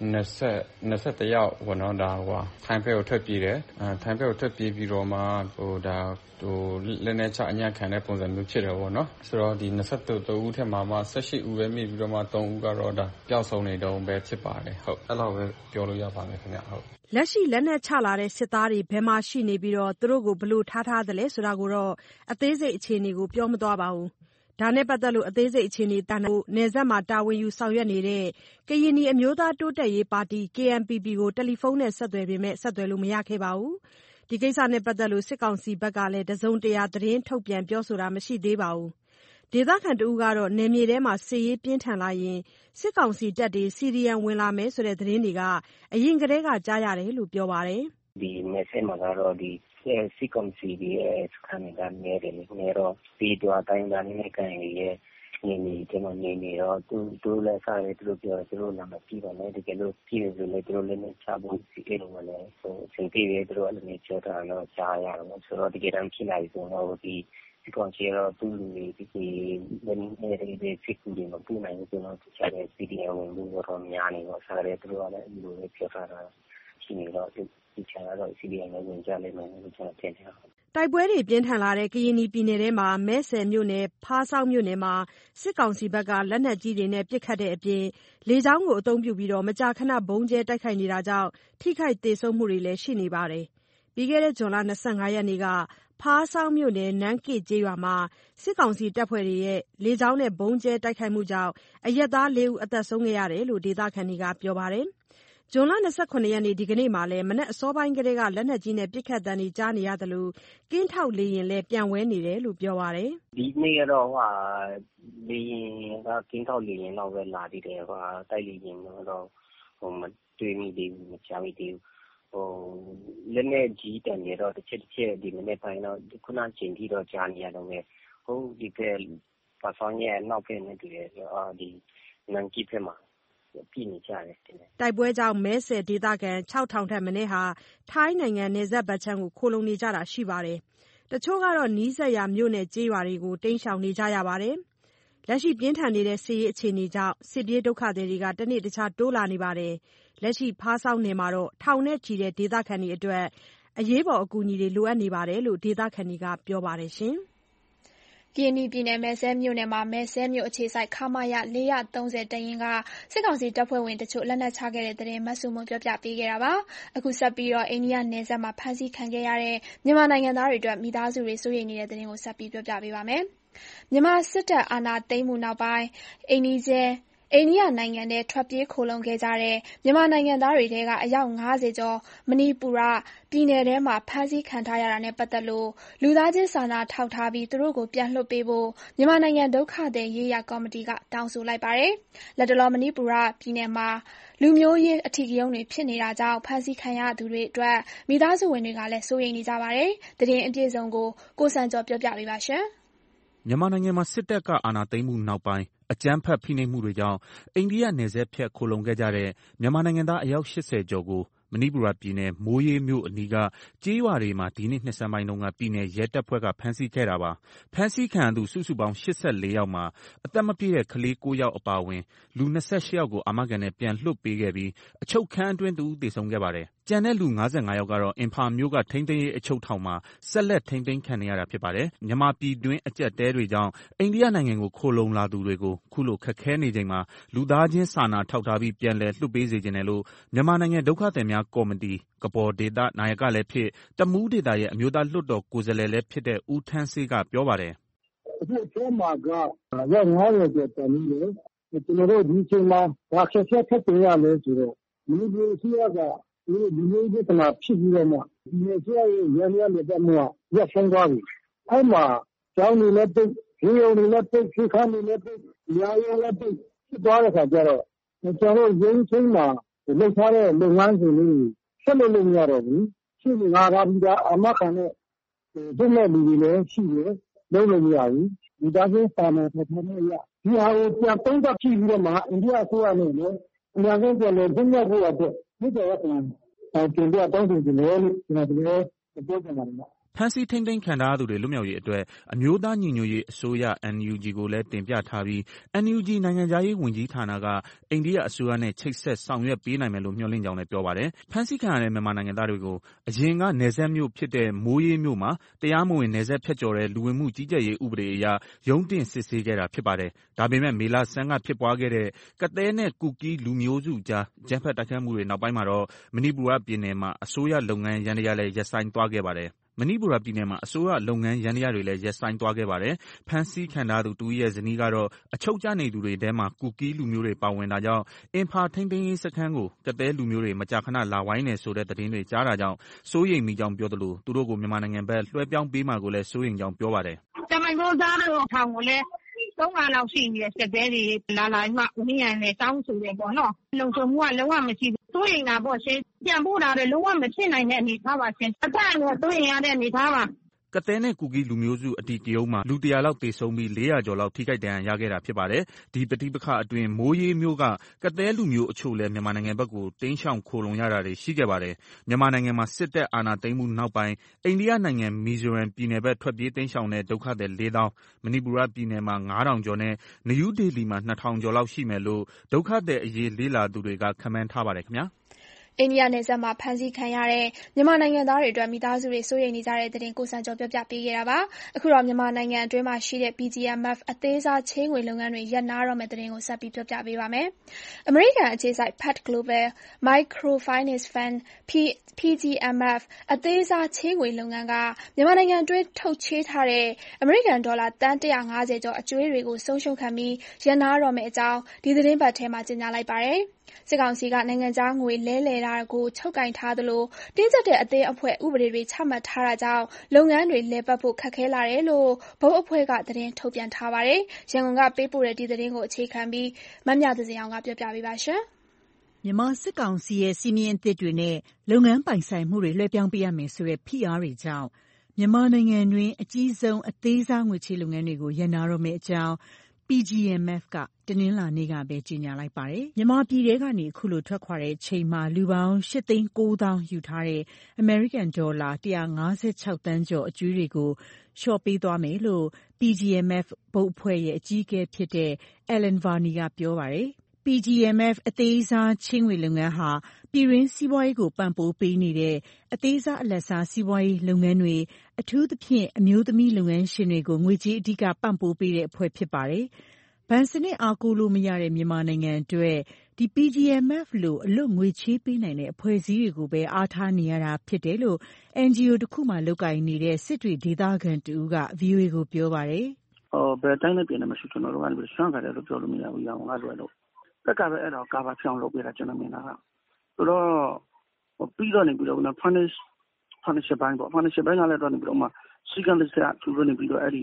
S4: 21ရောက်ပေါ့နော်ဒါထိုင်းဖက်ကိုထွက်ပြေးတယ်ထိုင်းဖက်ကိုထွက်ပြေးပြီးတော့မှလက်နဲ့ချအညံ့ခံတဲ့ပုံစံမျိုးဖြစ်တယ်ပေါ့နော်ဆိုတော့ဒီ22ဦးထက်မှာ18ဦးပဲမိပြီးတော့မှ3ဦးကတော့ဒါပျောက်ဆုံးနေတုန်းပဲဖြစ်ပါတယ်ဟုတ်အဲ့လိုပဲပြောလို့ရပါမယ်ခင်ဗျဟုတ်
S8: လက်ရှိလက်နက်ချလာတဲ့စစ်သားတွေဘယ်မှာရှိနေပြီးတော့သူတို့ကိုဘလို့ထားသလဲဆိုတာကိုတော့အသေးစိတ်အခြေအနေကိုပြောမသွားပါဘူးဒါနဲ့ပတ်သက်လို့အသေးစိတ်အခြေအနေတန်းဖို့နယ်စပ်မှာတာဝန်ယူဆောင်ရွက်နေတဲ့ကရင်နီအမျိုးသားတိုးတက်ရေးပါတီ KNPP ကိုတယ်လီဖုန်းနဲ့ဆက်သွယ်ပေမဲ့ဆက်သွယ်လို့မရခဲ့ပါဘူးဒီကိစ္စနဲ့ပတ်သက်လို့စစ်ကောင်စီဘက်ကလည်းတစုံတရာသတင်းထုတ်ပြန်ပြောဆိုတာမရှိသေးပါဘူးဒေသခံတဦးကတော့နယ်မြေထဲမှာစစ်ရေးပြင်းထန်လာရင်စစ်ကောင်စီတပ်တွေစီရီယံဝင်လာမယ်ဆိုတဲ့သတင်းတွေကအရင်ကတည်းကကြားရတယ်လို့ပြောပါတယ်
S9: ဒီနယ်စပ်မှာကတော့ဒီစစ်ကောင်စီရဲ့စခန်းတွေကနေတယ်နေတော့ပြီးတော့တိုင်းသားနဲ့ကန်ရဲ့နေတယ်မှာနေတော့သူလည်းစားတယ်သူတို့ပြောသူတို့လာမပြီးတော့လည်းတကယ်လို့ပြည်သူလည်းသူတို့လည်းချဖို့စီးတယ်လို့လည်းဆိုစင်ပြေတယ်သူတို့လည်းနေကြတာတော့ကြားရတော့ဆိုတော့တကယ်တမ်းဖြစ်လာပြီဆိုတော့ဒီကောင်စီရောသူလူတွေဒီနေတဲ့စစ်ကူတွေမပူနိုင်ဘူးဆိုတော့တခြားတဲ့ CDM ဝင်လို့တော့များနေတော့စားတယ်သူတို့ကလည်းဒီလိုပဲပြောထားတာရှိနေတော့ဒီချာတော့ CDM လည်းဝင်ကြလိမ့်မယ်လို့ကျွန်တော်ထင်တယ်
S8: တိုက်ပွဲတွေပြင်းထန်လာတဲ့ကရင်ပြည်နယ်ထဲမှာမဲဆယ်မြို့နယ်ဖားဆောင်းမြို့နယ်မှာစစ်ကောင်စီဘက်ကလက်နက်ကြီးတွေနဲ့ပစ်ခတ်တဲ့အပြင်လေကြောင်းကိုအသုံးပြုပြီးတော့မကြာခဏဘုံကျဲတိုက်ခိုက်နေတာကြောင့်ထိခိုက်ဒေဆုံးမှုတွေလည်းရှိနေပါတယ်ပြီးခဲ့တဲ့ဇွန်လ25ရက်နေ့ကဖားဆောင်းမြို့နယ်နန်းကိကျေးရွာမှာစစ်ကောင်စီတပ်ဖွဲ့တွေရဲ့လေကြောင်းနဲ့ဘုံကျဲတိုက်ခိုက်မှုကြောင့်အရပ်သား4ဦးအသက်ဆုံးခဲ့ရတယ်လို့ဒေသခံတွေကပြောပါတယ်ဇွန်လ29ရက်နေ့ဒီကနေ့မှာလည်းမနက်အစောပိုင်းကတည်းကလက်နက်ကြီးနဲ့ပစ်ခတ်တန်းတွေကြားနေရသလိုကင်းထောက်လေရင်လည်းပြန်ဝဲနေတယ်လို့ပြောပါတယ်
S9: ဒီနေ့ကတော့လေရင်ကကင်းထောက်လေရင်တော့ပဲလာသေးတယ်တိုက်လေရင်တော့မတွေ့မိသေးဘူးမကြားမိသေးဘူးလက်နဲ့ကြီးတန်နေတော့တစ်ချက်ဒီမနေ့ပိုင်းတော့ခုနချိန်ထိတော့ကြားနေရတော့ပဲဒီကပါဆောင်ရဲ့နောက်ဖက်နဲ့တူတယ်ဒီနန်ကြီးဖက်မှာပြည်နေကြတယ်
S8: တိုက်ပွဲကြောင့်မဲဆယ်ဒေသခံ6000ထက်မနည်းဟာထိုင်းနိုင်ငံနယ်စပ်ဘက်ခြမ်းကိုခိုလုံနေကြတာရှိပါတယ်တချို့ကတော့နီးစပ်ရာမြို့နယ်ကျေးရွာတွေကိုတိမ်းရှောင်နေကြရပါတယ်လက်ရှိပြင်းထန်နေတဲ့စစ်ရေးအခြေအနေကြောင့်စစ်ပြေးဒုက္ခသည်တွေကတနေ့တခြားတိုးလာနေပါတယ်လက်ရှိဖားဆောင်းနယ်မှာတော့ထောင်နဲ့ချီတဲ့ဒေသခံတွေအတွက်အရေးပေါ်အကူအညီတွေလိုအပ်နေပါတယ်လို့ဒေသခံတွေကပြောပါတယ်ရှင်
S2: ကရင်ပြည်နယ်မယ်စဲမြို့နယ်မှာမယ်စဲမြို့အခြေစိုက်ခမာယ430တရင်ကစစ်ကောင်စီတပ်ဖွဲ့ဝင်တချို့လက်နက်ချခဲ့တဲ့တဲ့မဆုမပြောပြပေးခဲ့တာပါအခုဆက်ပြီးတော့အိန္ဒိယနယ်စပ်မှာဖမ်းဆီးခံခဲ့ရတဲ့မြန်မာနိုင်ငံသားတွေအတွက်မိသားစုတွေစိုးရိမ်နေတဲ့တဲ့ကိုဆက်ပြီးပြောပြပေးပါမယ်မြန်မာစစ်တပ်အာဏာသိမ်းမှုနောက်ပိုင်းအိန္ဒိယနိုင်ငံထဲထွက်ပြေးခိုလုံခဲ့ကြတဲ့မြန်မာနိုင်ငံသားတွေထဲကအယောက်90ကျော်မဏိပူရပြည်နယ်ထဲမှာဖမ်းဆီးခံထားရတာနဲ့ပတ်သက်လို့လူသားချင်းစာနာထောက်ထားပြီးသူတို့ကိုပြန်လွှတ်ပေးဖို့မြန်မာနိုင်ငံဒုက္ခသည်ရေးရာကော်မတီကတောင်းဆိုလိုက်ပါတယ်။လက်တလောမဏိပူရပြည်နယ်မှာလူမျိုးရေးအထီးကရုဏ်းတွေဖြစ်နေတာကြောင့်ဖမ်းဆီးခံရသူတွေအတွက်မိသားစုဝင်တွေကလည်းစိုးရိမ်နေကြပါတယ်။သတင်းအပြည့်အစုံကိုစံကျော်ပြောပြပေးပါရှင်
S10: ။မြန်မာနိုင်ငံမှာစစ်တပ်ကအာဏာသိမ်းမှုနောက်ပိုင်းအကြမ်းဖက်ဖိနှိပ်မှုတွေကြောင့်အိန္ဒိယနယ်စပ်ဖြတ်ခိုလုံခဲ့ကြတဲ့မြန်မာနိုင်ငံသားအယောက်80ကျော်ကိုမဏိပူရပြည်နယ်မိုးရေးမြို့အနီးကကျေးရွာတွေမှာဒီနေ့နှစ်ဆန်းပိုင်းတုန်းကပြည်နယ်ရဲတပ်ဖွဲ့ကဖမ်းဆီးခဲ့တာပါ။ဖမ်းဆီးခံရသူစုစုပေါင်း84ယောက်မှာအသက်မပြည့်တဲ့ကလေး9ယောက်အပါအဝင်လူ28ယောက်ကိုအာမခံနဲ့ပြန်လွှတ်ပေးခဲ့ပြီးအချုပ်ခန်းအတွင်းတဦးသေဆုံးခဲ့ပါတယ်။ကျန်တဲ့လူ55ယောက်ကတော့အင်ဖာမြို့ကထိန်းသိမ်းရေးအချုပ်ထောင်မှာဆက်လက်ထိန်းသိမ်းခံနေရတာဖြစ်ပါတယ်။မြန်မာပြည်တွင်းအကျပ်တဲတွေကြောင့်အိန္ဒိယနိုင်ငံကိုခိုလုံလာသူတွေကိုခုလိုခက်ခဲနေချိန်မှာလူသားချင်းစာနာထောက်ထားပြီးပြန်လည်လွှတ်ပေးစေချင်တယ်လို့မြန်မာနိုင်ငံဒုက္ခသည်များကော်မတီကပေါ်ဒေသနာယကလည်းဖြစ်တမူးဒေသရဲ့အမျိုးသားလွှတ်တော်ကိုယ်စားလှယ်လည်းဖြစ်တဲ့ဦးထန်းစေးကပြောပါတယ်
S11: ။အခုအချိန်မှာကရောက်90ကျော်တန်နေတယ်။ကျွန်တော်တို့ဒီချိန်မှာဘာခက်ခဲထပ်ရလဲဆိုတော့လူတွေရှိရကလူမျိုးတွေကလာဖြစ်ပြီးတော့မှဒီဆိုရရရလည်းတက်မှရဆုံးသွားပြီ။အဲ့မှာကျောင်းတွေလည်းပိတ်ရေုံတွေလည်းပိတ်ခိခန်းတွေလည်းပိတ်ရာရုံလည်းပိတ်ဖြစ်သွားတဲ့ခါကျတော့ကျွန်တော်ရင်းချင်းမှာလုပ်ထားတဲ့လုပ်ငန်းစဉ်လေးဆက်လုပ်လို့မရတော့ဘူး။ရှင်းငါးပါးပြီးသားအမခံနဲ့လွတ်လပ်လူတွေလည်းရှိတယ်လုပ်လို့မရဘူးဒီသားချင်းစာနယ်ပေါ်ထားလို့ရဒီဟာကိုပြန်သုံးသပ်ကြည့်ပြီးတော့မှအိန္ဒိယအစိုးရနဲ့လည်းအများဆုံးပြန်လည်းပြင်ရဖို့အတွက်ဒီတော့တင်ပြတောင်းဆိုကြတယ်လို့ကျွန်တော်လည်းပြောချင်ပါတယ်
S10: ဖမ်းဆီးထိန်းသိမ်းခံထားရသူတွေလွတ်မြောက်ရေးအတွက်အမျိုးသားညီညွတ်ရေးအစိုးရ NUG ကိုလည်းတင်ပြထားပြီး NUG နိုင်ငံခြားရေးဝန်ကြီးဌာနကအိန္ဒိယအစိုးရနဲ့ချိတ်ဆက်ဆောင်ရွက်ပေးနိုင်မယ်လို့မျှော်လင့်ကြောင်းလည်းပြောပါတယ်။ဖမ်းဆီးခံရတဲ့မြန်မာနိုင်ငံသားတွေကိုအရင်ကနယ်စပ်မြို့ဖြစ်တဲ့မိုးရေးမြို့မှာတရားမဝင်နယ်စပ်ဖြတ်ကျော်တဲ့လူဝင်မှုကြီးကြပ်ရေးဥပဒေအရရုံးတင်စစ်ဆေးခဲ့တာဖြစ်ပါတယ်။ဒါပေမဲ့မေလဆန်းကဖြစ်ပွားခဲ့တဲ့ကသဲနဲ့ကူကီးလူမျိုးစုကြားအကြမ်းဖက်တိုက်ခိုက်မှုတွေနောက်ပိုင်းမှာတော့မဏိပူရပြည်နယ်မှာအစိုးရလုပ်ငန်းယန္တရားလည်းရပ်ဆိုင်းသွားခဲ့ပါတယ်။မဏိပူရပြည်နယ်မှာအစိုးရလုပ်ငန်းယန္တရားတွေလည်းရပ်ဆိုင်းသွားခဲ့ပါတယ်။ဖမ်းဆီးခံထားသူတဦးရဲ့ဇနီးကတော့အချုပ်ကျနေသူတွေထဲမှာကူကီးလူမျိုးတွေပါဝင်တာကြောင့်အင်ဖာထိန်းသိမ်းရေးစခန်းကိုကသဲလူမျိုးတွေမကြာခဏလာဝိုင်းနေဆိုတဲ့သတင်းတွေကြားတာကြောင့်စိုးရိမ်မိကြောင်းပြောသလိုသူတို့ကိုမြန်မာနိုင်ငံဘက်လွှဲပြောင်းပေးမှာကိုလည်းစိုးရိမ်ကြောင်းပြောပါတယ်
S12: ။တမန်တော်သားတို့ထောင်ကိုလည်း3 ခါလောက်ရှိနေစက်သေးတွေလာမှဦးရန်နဲ့တောင်းဆိုတယ်ပေါ့နော်လုံခြုံမှုကလုံးဝမရှိဘူးစိုးရိမ်တာပေါ့ရှင်ပြန်ပို့တာလည်းလုံးဝမဖြစ်နိုင်တဲ့အနေအထားပါရှင်အသက်အန္တရာယ်စိုးရိမ်ရတဲ့အနေအထားပါ
S10: ကသဲနဲ့ကူကီးလူမျိုးစုအဓိကရုဏ်းမှာလူ100လောက်သေဆုံးပြီး400ကျော်လောက်ထိခိုက်ဒဏ်ရာရခဲ့တာဖြစ်ပါတယ်။ဒီပဋိပက္ခအတွင်းမိုးရေးမြို့ကကသဲလူမျိုးအချို့လည်းမြန်မာနိုင်ငံဘက်ကိုတိမ်းရှောင်ခိုလှုံရတာတွေရှိခဲ့ပါတယ်။မြန်မာနိုင်ငံမှာစစ်တပ်အာဏာသိမ်းမှုနောက်ပိုင်းအိန္ဒိယနိုင်ငံမီဇိုရမ်ပြည်နယ်ဘက်ထွက်ပြေးတိမ်းရှောင်တဲ့ဒုက္ခသည်4,000မဏိပူရပြည်နယ်မှာ9,000ကျော်နဲ့နယူးဒေလီမှာ2,000ကျော်လောက်ရှိမယ်လို့ဒုက္ခသည်အရေးလေ့လာသူတွေကခန့်မှန်းထားပါတယ်ခင်ဗျာ။
S2: အိန္ဒိယနယ်စပ်မှာဖမ်းဆီးခံရတဲ့မြန်မာနိုင်ငံသားတွေအတွက်မိသားစုတွေစိုးရိမ်နေကြတဲ့သတင်းကိုစံကျော်ပြောပြပေးခဲ့တာပါ။အခုတော့မြန်မာနိုင်ငံအတွင်းမှာရှိတဲ့ BGMF အသေးစားချေးငွေလုပ်ငန်းတွေရပ်နားတော့မယ့်သတင်းကိုဆက်ပြီးပြောပြပေးပါမယ်။အမေရိကန်အခြေစိုက် Pat Global Microfinance Fund PGMF အသေးစားချေးငွေလုပ်ငန်းကမြန်မာနိုင်ငံအတွင်းထုတ်ချေးထားတဲ့အမေရိကန်ဒေါ်လာသန်း150ကျော်အကြွေးတွေကိုဆုံးရှုံးခံပြီးရပ်နားတော့မယ့်အကြောင်းဒီသတင်းပတ်ထဲမှာကြေညာလိုက်ပါတယ်။စစ်ကောင်စီကနိုင်ငံခြားငွေလဲလှယ်တာကိုချုပ်ကိုင်ထားသလိုတင်းကျပ်တဲ့အသင်းအဖွဲ့ဥပဒေတွေချမှတ်ထားတာကြောင့်လုပ်ငန်းတွေလည်ပတ်ဖို့ခက်ခဲလာတယ်လို့ဘုတ်အဖွဲ့ကသတင်းထုတ်ပြန်ထားပါတယ်။ရန်ကုန်ကပေးပို့တဲ့ဒီသတင်းကိုအခြေခံပြီးမမြသဇင်အောင်ကပြောပြပေးပါရှင်
S8: ။မြန်မာစစ်ကောင်စီရဲ့စီမင်းအသစ်တွေနဲ့လုပ်ငန်းပိုင်ဆိုင်မှုတွေလွှဲပြောင်းပေးရမယ်ဆိုတဲ့ဖိအားတွေကြောင့်မြန်မာနိုင်ငံတွင်အကြီးဆုံးအသေးစားငွေချေးလုပ်ငန်းတွေကိုရပ်နားတော့မယ့်အကြောင်းPGMF ကတနင်္လာနေ့ကပဲကြေညာလိုက်ပါတယ်။မြန်မာပြည်ထဲကနေအခုလိုထွက်ခွာတဲ့ချိန်မှာလူပေါင်း8,900,000ယူထားတဲ့အမေရိကန်ဒေါ်လာ156သန်းကျော်အကြွေးတွေကိုလျှော့ပေးသွားမယ်လို့ PGMF ဘုတ်အဖွဲ့ရဲ့အကြီးအကဲဖြစ်တဲ့ Alan Varney ကပြောပါတယ်။ PGMF အသေးစားချေးငွေလုပ်ငန်းဟာပြည်တွင်းစီးပွားရေးကိုပံ့ပိုးပေးနေတဲ့အသေးစားအလတ်စားစီးပွားရေးလုပ်ငန်းတွေအထူးသဖြင့်အမျိုးသမီးလုပ်ငန်းရှင်တွေကိုငွေကြေးအဓိကပံ့ပိုးပေးတဲ့အဖွဲ့ဖြစ်ပါတယ်။ဘဏ်စနစ်အားကိုးလို့မရတဲ့မြန်မာနိုင်ငံအတွက်ဒီ PGMF လိုအလွတ်ငွေချေးပေးနိုင်တဲ့အဖွဲ့အစည်းတွေကိုပဲအားထားနေရတာဖြစ်တယ်လို့ NGO တစ်ခုမှလုပ်ကိုင်နေတဲ့စစ်တွေဒေသခံတဦးက VOA ကိုပြောပါတယ်
S13: ။ဘယ်တိုင်းနဲ့ပြည်နယ်မှာရှိကျွန်တော်တို့ကနေပြီးဆွမ်းကြတယ်လို့ပြောလို့မရဘူးရအောင်ငါတို့တော့တက်ကပဲအဲ့တော့ကာဘာဖြောင်းလုပ်ပေးတာကျွန်တော်မြင်တာကဆိုတော့ပြီးတော့နေပြီးတော့ partnership ဘိုင်းပေါ့ partnership ဘိုင်းကလည်းတော့နေပြီးတော့မှစီကံလက်ဆက်သူတို့နေပြီးတော့အဲ့ဒီ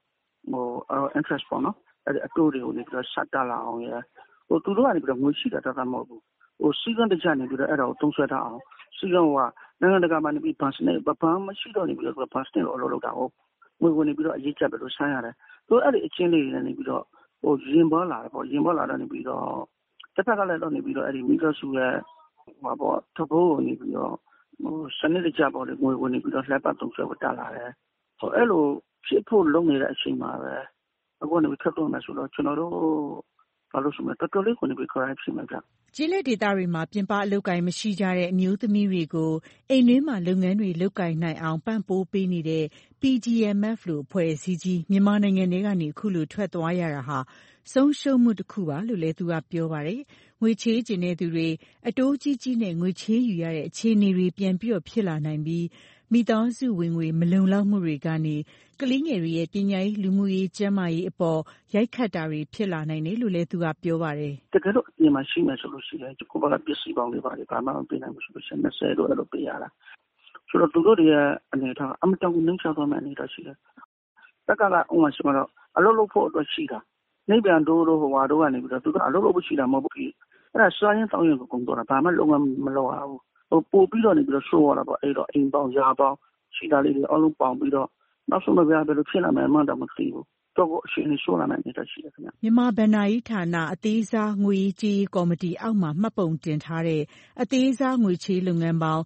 S13: interest ပေါ့နော်အဲ့ဒီအတိုးတွေကိုနေပြီးတော့ဆက်တက်လာအောင်ရသူတို့ကနေပြီးတော့ငွေရှိတာတတ်မဟုတ်ဘူးစီကံတကြနေပြီးတော့အဲ့ဒါကိုတုံးဆွဲထားအောင်စီကံကနိုင်ငံတကာမှာနေပြီးဘန်စနေဘာမှမရှိတော့နေပြီးတော့ဘန်စနေကိုအလုပ်လုပ်တာဟုတ်ငွေဝင်နေပြီးတော့အရေးချက်ပဲလို့ဆိုင်းရတယ်သူအဲ့ဒီအချင်းလေးတွေနေပြီးတော့ရင်ပေါ်လာတယ်ပေါ့ရင်ပေါ်လာတော့နေပြီးတော့တစ်ဖက်ကလည်းတော့နေပြီးတော့အဲ့ဒီမိသားစုရဲ့ပေါ့တဘိုးကိုနေပြီးတော့စနစ်တကျပေါ့လေငွေဝင်နေပြီးတော့လက်ပတ်တုံးဆွဲတက်လာတယ်အဲ့လိုဖြစ်ဖို့လုပ်နေတဲ့အချိန်မှာပဲအခုကနေထွက်တော့မယ်ဆိုတော့ကျွန်တော်တို့ဘာလို့ဆိုမလဲတော်တော်လေးကိုနေပြီး correct ဖြစ်မှာကြ
S8: ကျေးလက်ဒေသတွေမှာပြင်ပအလုပ်ကိုင်မရှိကြတဲ့အမျိုးသမီးတွေကိုအိမ်တွင်းမှာလုပ်ငန်းတွေလုပ်ကိုင်နိုင်အောင်ပံ့ပိုးပေးနေတဲ့ PGMF လိုအဖွဲ့အစည်းကြီးမြန်မာနိုင်ငံထဲကနေအခုလိုထွက်သွားရတာဟာဆုံးရှုံးမှုတစ်ခုပါလို့လည်းသူကပြောပါတယ်။ငွေချေးကျင်တဲ့သူတွေအတိုးကြီးကြီးနဲ့ငွေချေးယူရတဲ့အခြေအနေတွေပြန်ပြီးဖြစ်လာနိုင်ပြီးမိသားစုဝင်ငွေမလုံလောက်မှုတွေကနေကလေးငယ်တွေရဲ့ပညာရေးလူမှုရေးကျန်းမာရေးအပေါ်ရိုက်ခတ်တာတွေဖြစ်လာနိုင်တယ်လို့လည်းသူကပြောပါတယ်
S13: ။တကယ်လို့အပြင်မှာရှိမှဆိုလို့ရှိရင်ကိုယ့်ဘက်ကပစ္စည်းပေါင်းတွေပါဘာမှမပေးနိုင်ဘူးဆိုလို့ရှိရင်20တော့အဲ့လိုပေးရတာ။ဆိုတော့သူတို့ရဲ့အနေထားအမတောင်နှိမ့်ချသွားမှအနေထားရှိတယ်။တက်ကဥမာဆိုတော့အလုပ်လုပ်ဖို့အတွက်ရှိတာ။နေပြန်တို့ဟိုဟာတို့ကနေပြီးတော့သူကအလုပ်လုပ်ဖို့ရှိတာမဟုတ်ဘူး။အဲ့ဒါစားရင်တောင်းရင်ကိုကုန်တော့တာဘာမှလုံးဝမလုပ်ရဘူး။ပို့ပြီးတော့နေပြီးတော့ရှိုးရတာပေါ့အဲ့တော့အိမ်ပေါင်းရာပေါင်းရှိတာလေးတွေအားလုံးပေါင်းပြီးတော့နောက်ဆုံးတော့ဘယ်လိုဖြစ်လာမယ်မှတော့မသိဘူးတော့အရှင်နေဆိုးလာနိုင်တယ်ရှိတယ်ခင်ဗျ
S8: ။မြန်မာဘဏ္ဍာရေးဌာနအသေးစားငွေကြေးကော်မတီအောက်မှာမှတ်ပုံတင်ထားတဲ့အသေးစားငွေချေးလုပ်ငန်းပေါင်း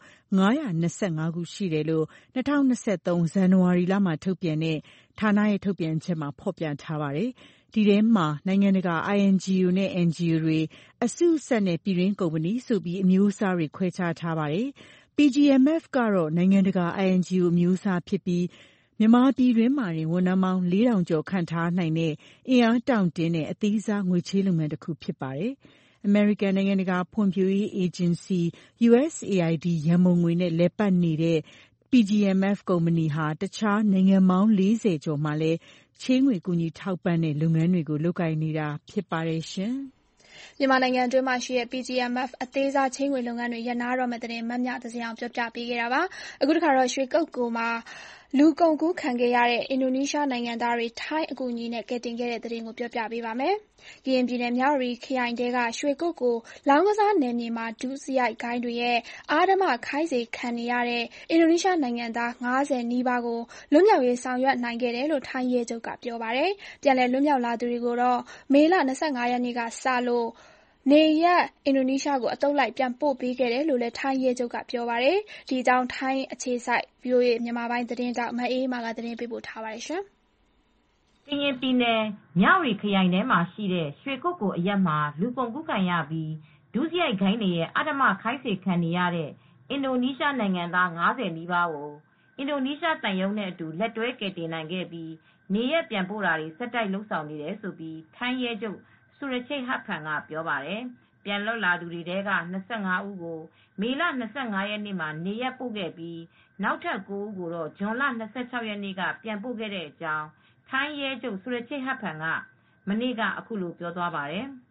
S8: 925ခုရှိတယ်လို့2023ဇန်နဝါရီလမှာထုတ်ပြန်တဲ့ဌာနရဲ့ထုတ်ပြန်ချက်မှာဖော်ပြထားပါတယ်။ဒီထဲမှာနိုင်ငံတကာ INGO နဲ့ NGO တွေအစုဆက်နဲ့ပြည်တွင်းကုမ္ပဏီဆိုပြီးအမျိုးအစားတွေခွဲခြားထားပါတယ်။ PGMF ကတော့နိုင်ငံတကာ INGO အမျိုးအစားဖြစ်ပြီးမြန်မာပြည်တွင်းမှာတင်ဝန်ထမ်းပေါင်း4,000 ကျော်ခန့်ထားနိုင်တဲ့အင်အားတောင့်တင်းတဲ့အသေးစားငွေချေးလုပ်ငန်းတစ်ခုဖြစ်ပါတယ်။ အမေရိကန်နိုင်ငံတကာဖွံ့ဖြိုးရေးအေဂျင်စီ USAID ရန်ပုံငွေနဲ့လည်ပတ်နေတဲ့ PGMF ကုမ္ပဏီဟာတခြားနိုင်ငံပေါင်း40ကျော်မှာလည်းချေးငွေကူညီထောက်ပံ့တဲ့လုပ်ငန်းတွေကိုလုပ်ကိုင်နေတာဖြစ်ပါတယ်ရှင်
S2: ။မြန်မာနိုင်ငံအတွင်းမှာရှိတဲ့ PGMF အသေးစားချေးငွေလုပ်ငန်းတွေရပ်နားတော့မယ့်သတင်းမမြသဇင်အောင်ပြောပြပေးခဲ့တာပါ။အခုတစ်ခါတော့ရွှေကုက္ကိုမှာလူကုန်ကူးခံခဲ့ရတဲ့အင်ဒိုနီးရှားနိုင်ငံသားတွေထိုင်းအကူအညီနဲ့ကယ်တင်ခဲ့တဲ့သတင်းကိုပြောပြပေးပါမယ်။ကရင်ပြည်နယ်မြဝတီခရိုင်ထဲကရွှေကုက္ကိုလောင်းကစားနယ်မြေမှာဒုစရိုက်ဂိုဏ်းတွေရဲ့အဓမ္မခိုင်းစေခံနေရတဲ့အင်ဒိုနီးရှားနိုင်ငံသား50နီးပါးကိုလွတ်မြောက်ရေးဆောင်ရွက်နိုင်ခဲ့တယ်လို့ထိုင်းရဲချုပ်ကပြောပါတယ်။ပြန်လည်လွတ်မြောက်လာသူတွေကိုတော့မေလ25ရက်နေ့ကစလို့နေရပ်အင်ဒိုနီးရှားကိုအသုတ်လိုက်ပြန်ပို့ပေးခဲ့တယ်လို့လည်းထိုင်းရဲချုပ်ကပြောပါတယ်။ဒီအကြောင်းထိုင်းအခြေစိုက် VOA မြန်မာပိုင်းသတင်းထောက်မအေးမာကသတင်းပေးပို့ထားပါတယ်
S14: ။ကရင်ပြည်နယ်မြဝတီခရိုင်ထဲမှာရှိတဲ့ရွှေကုက္ကိုအရပ်မှာလူကုန်ကူးခံရပြီးဒုစရိုက်ဂိုဏ်းတွေရဲ့အဓမ္မခိုင်းစေခံနေရတဲ့အင်ဒိုနီးရှားနိုင်ငံသား50နီးပါးကိုအင်ဒိုနီးရှားသံရုံးနဲ့အတူလက်တွဲကယ်တင်နိုင်ခဲ့ပြီးနေရပ်ပြန်ပို့တာတွေဆက်တိုက်လုပ်ဆောင်နေတယ်လို့ထိုင်းရဲချုပ်ဆူရချိတ်ဟတ်ဖန်ကပြောပါတယ်။ပြန်လွတ်လာသူတွေထဲက25ဦးကိုမေလ25ရက်နေ့မှာနေရပ်ပို့ခဲ့ပြီးနောက်ထပ်9ဦးကိုတော့ဇွန်လ26ရက်နေ့ကပြန်ပို့ခဲ့တဲ့အကြောင်းထိုင်းရဲချုပ်ဆူရချိတ်ဟတ်ဖန်ကမနေ့ကအခုလိုပြောသွားပါတယ်။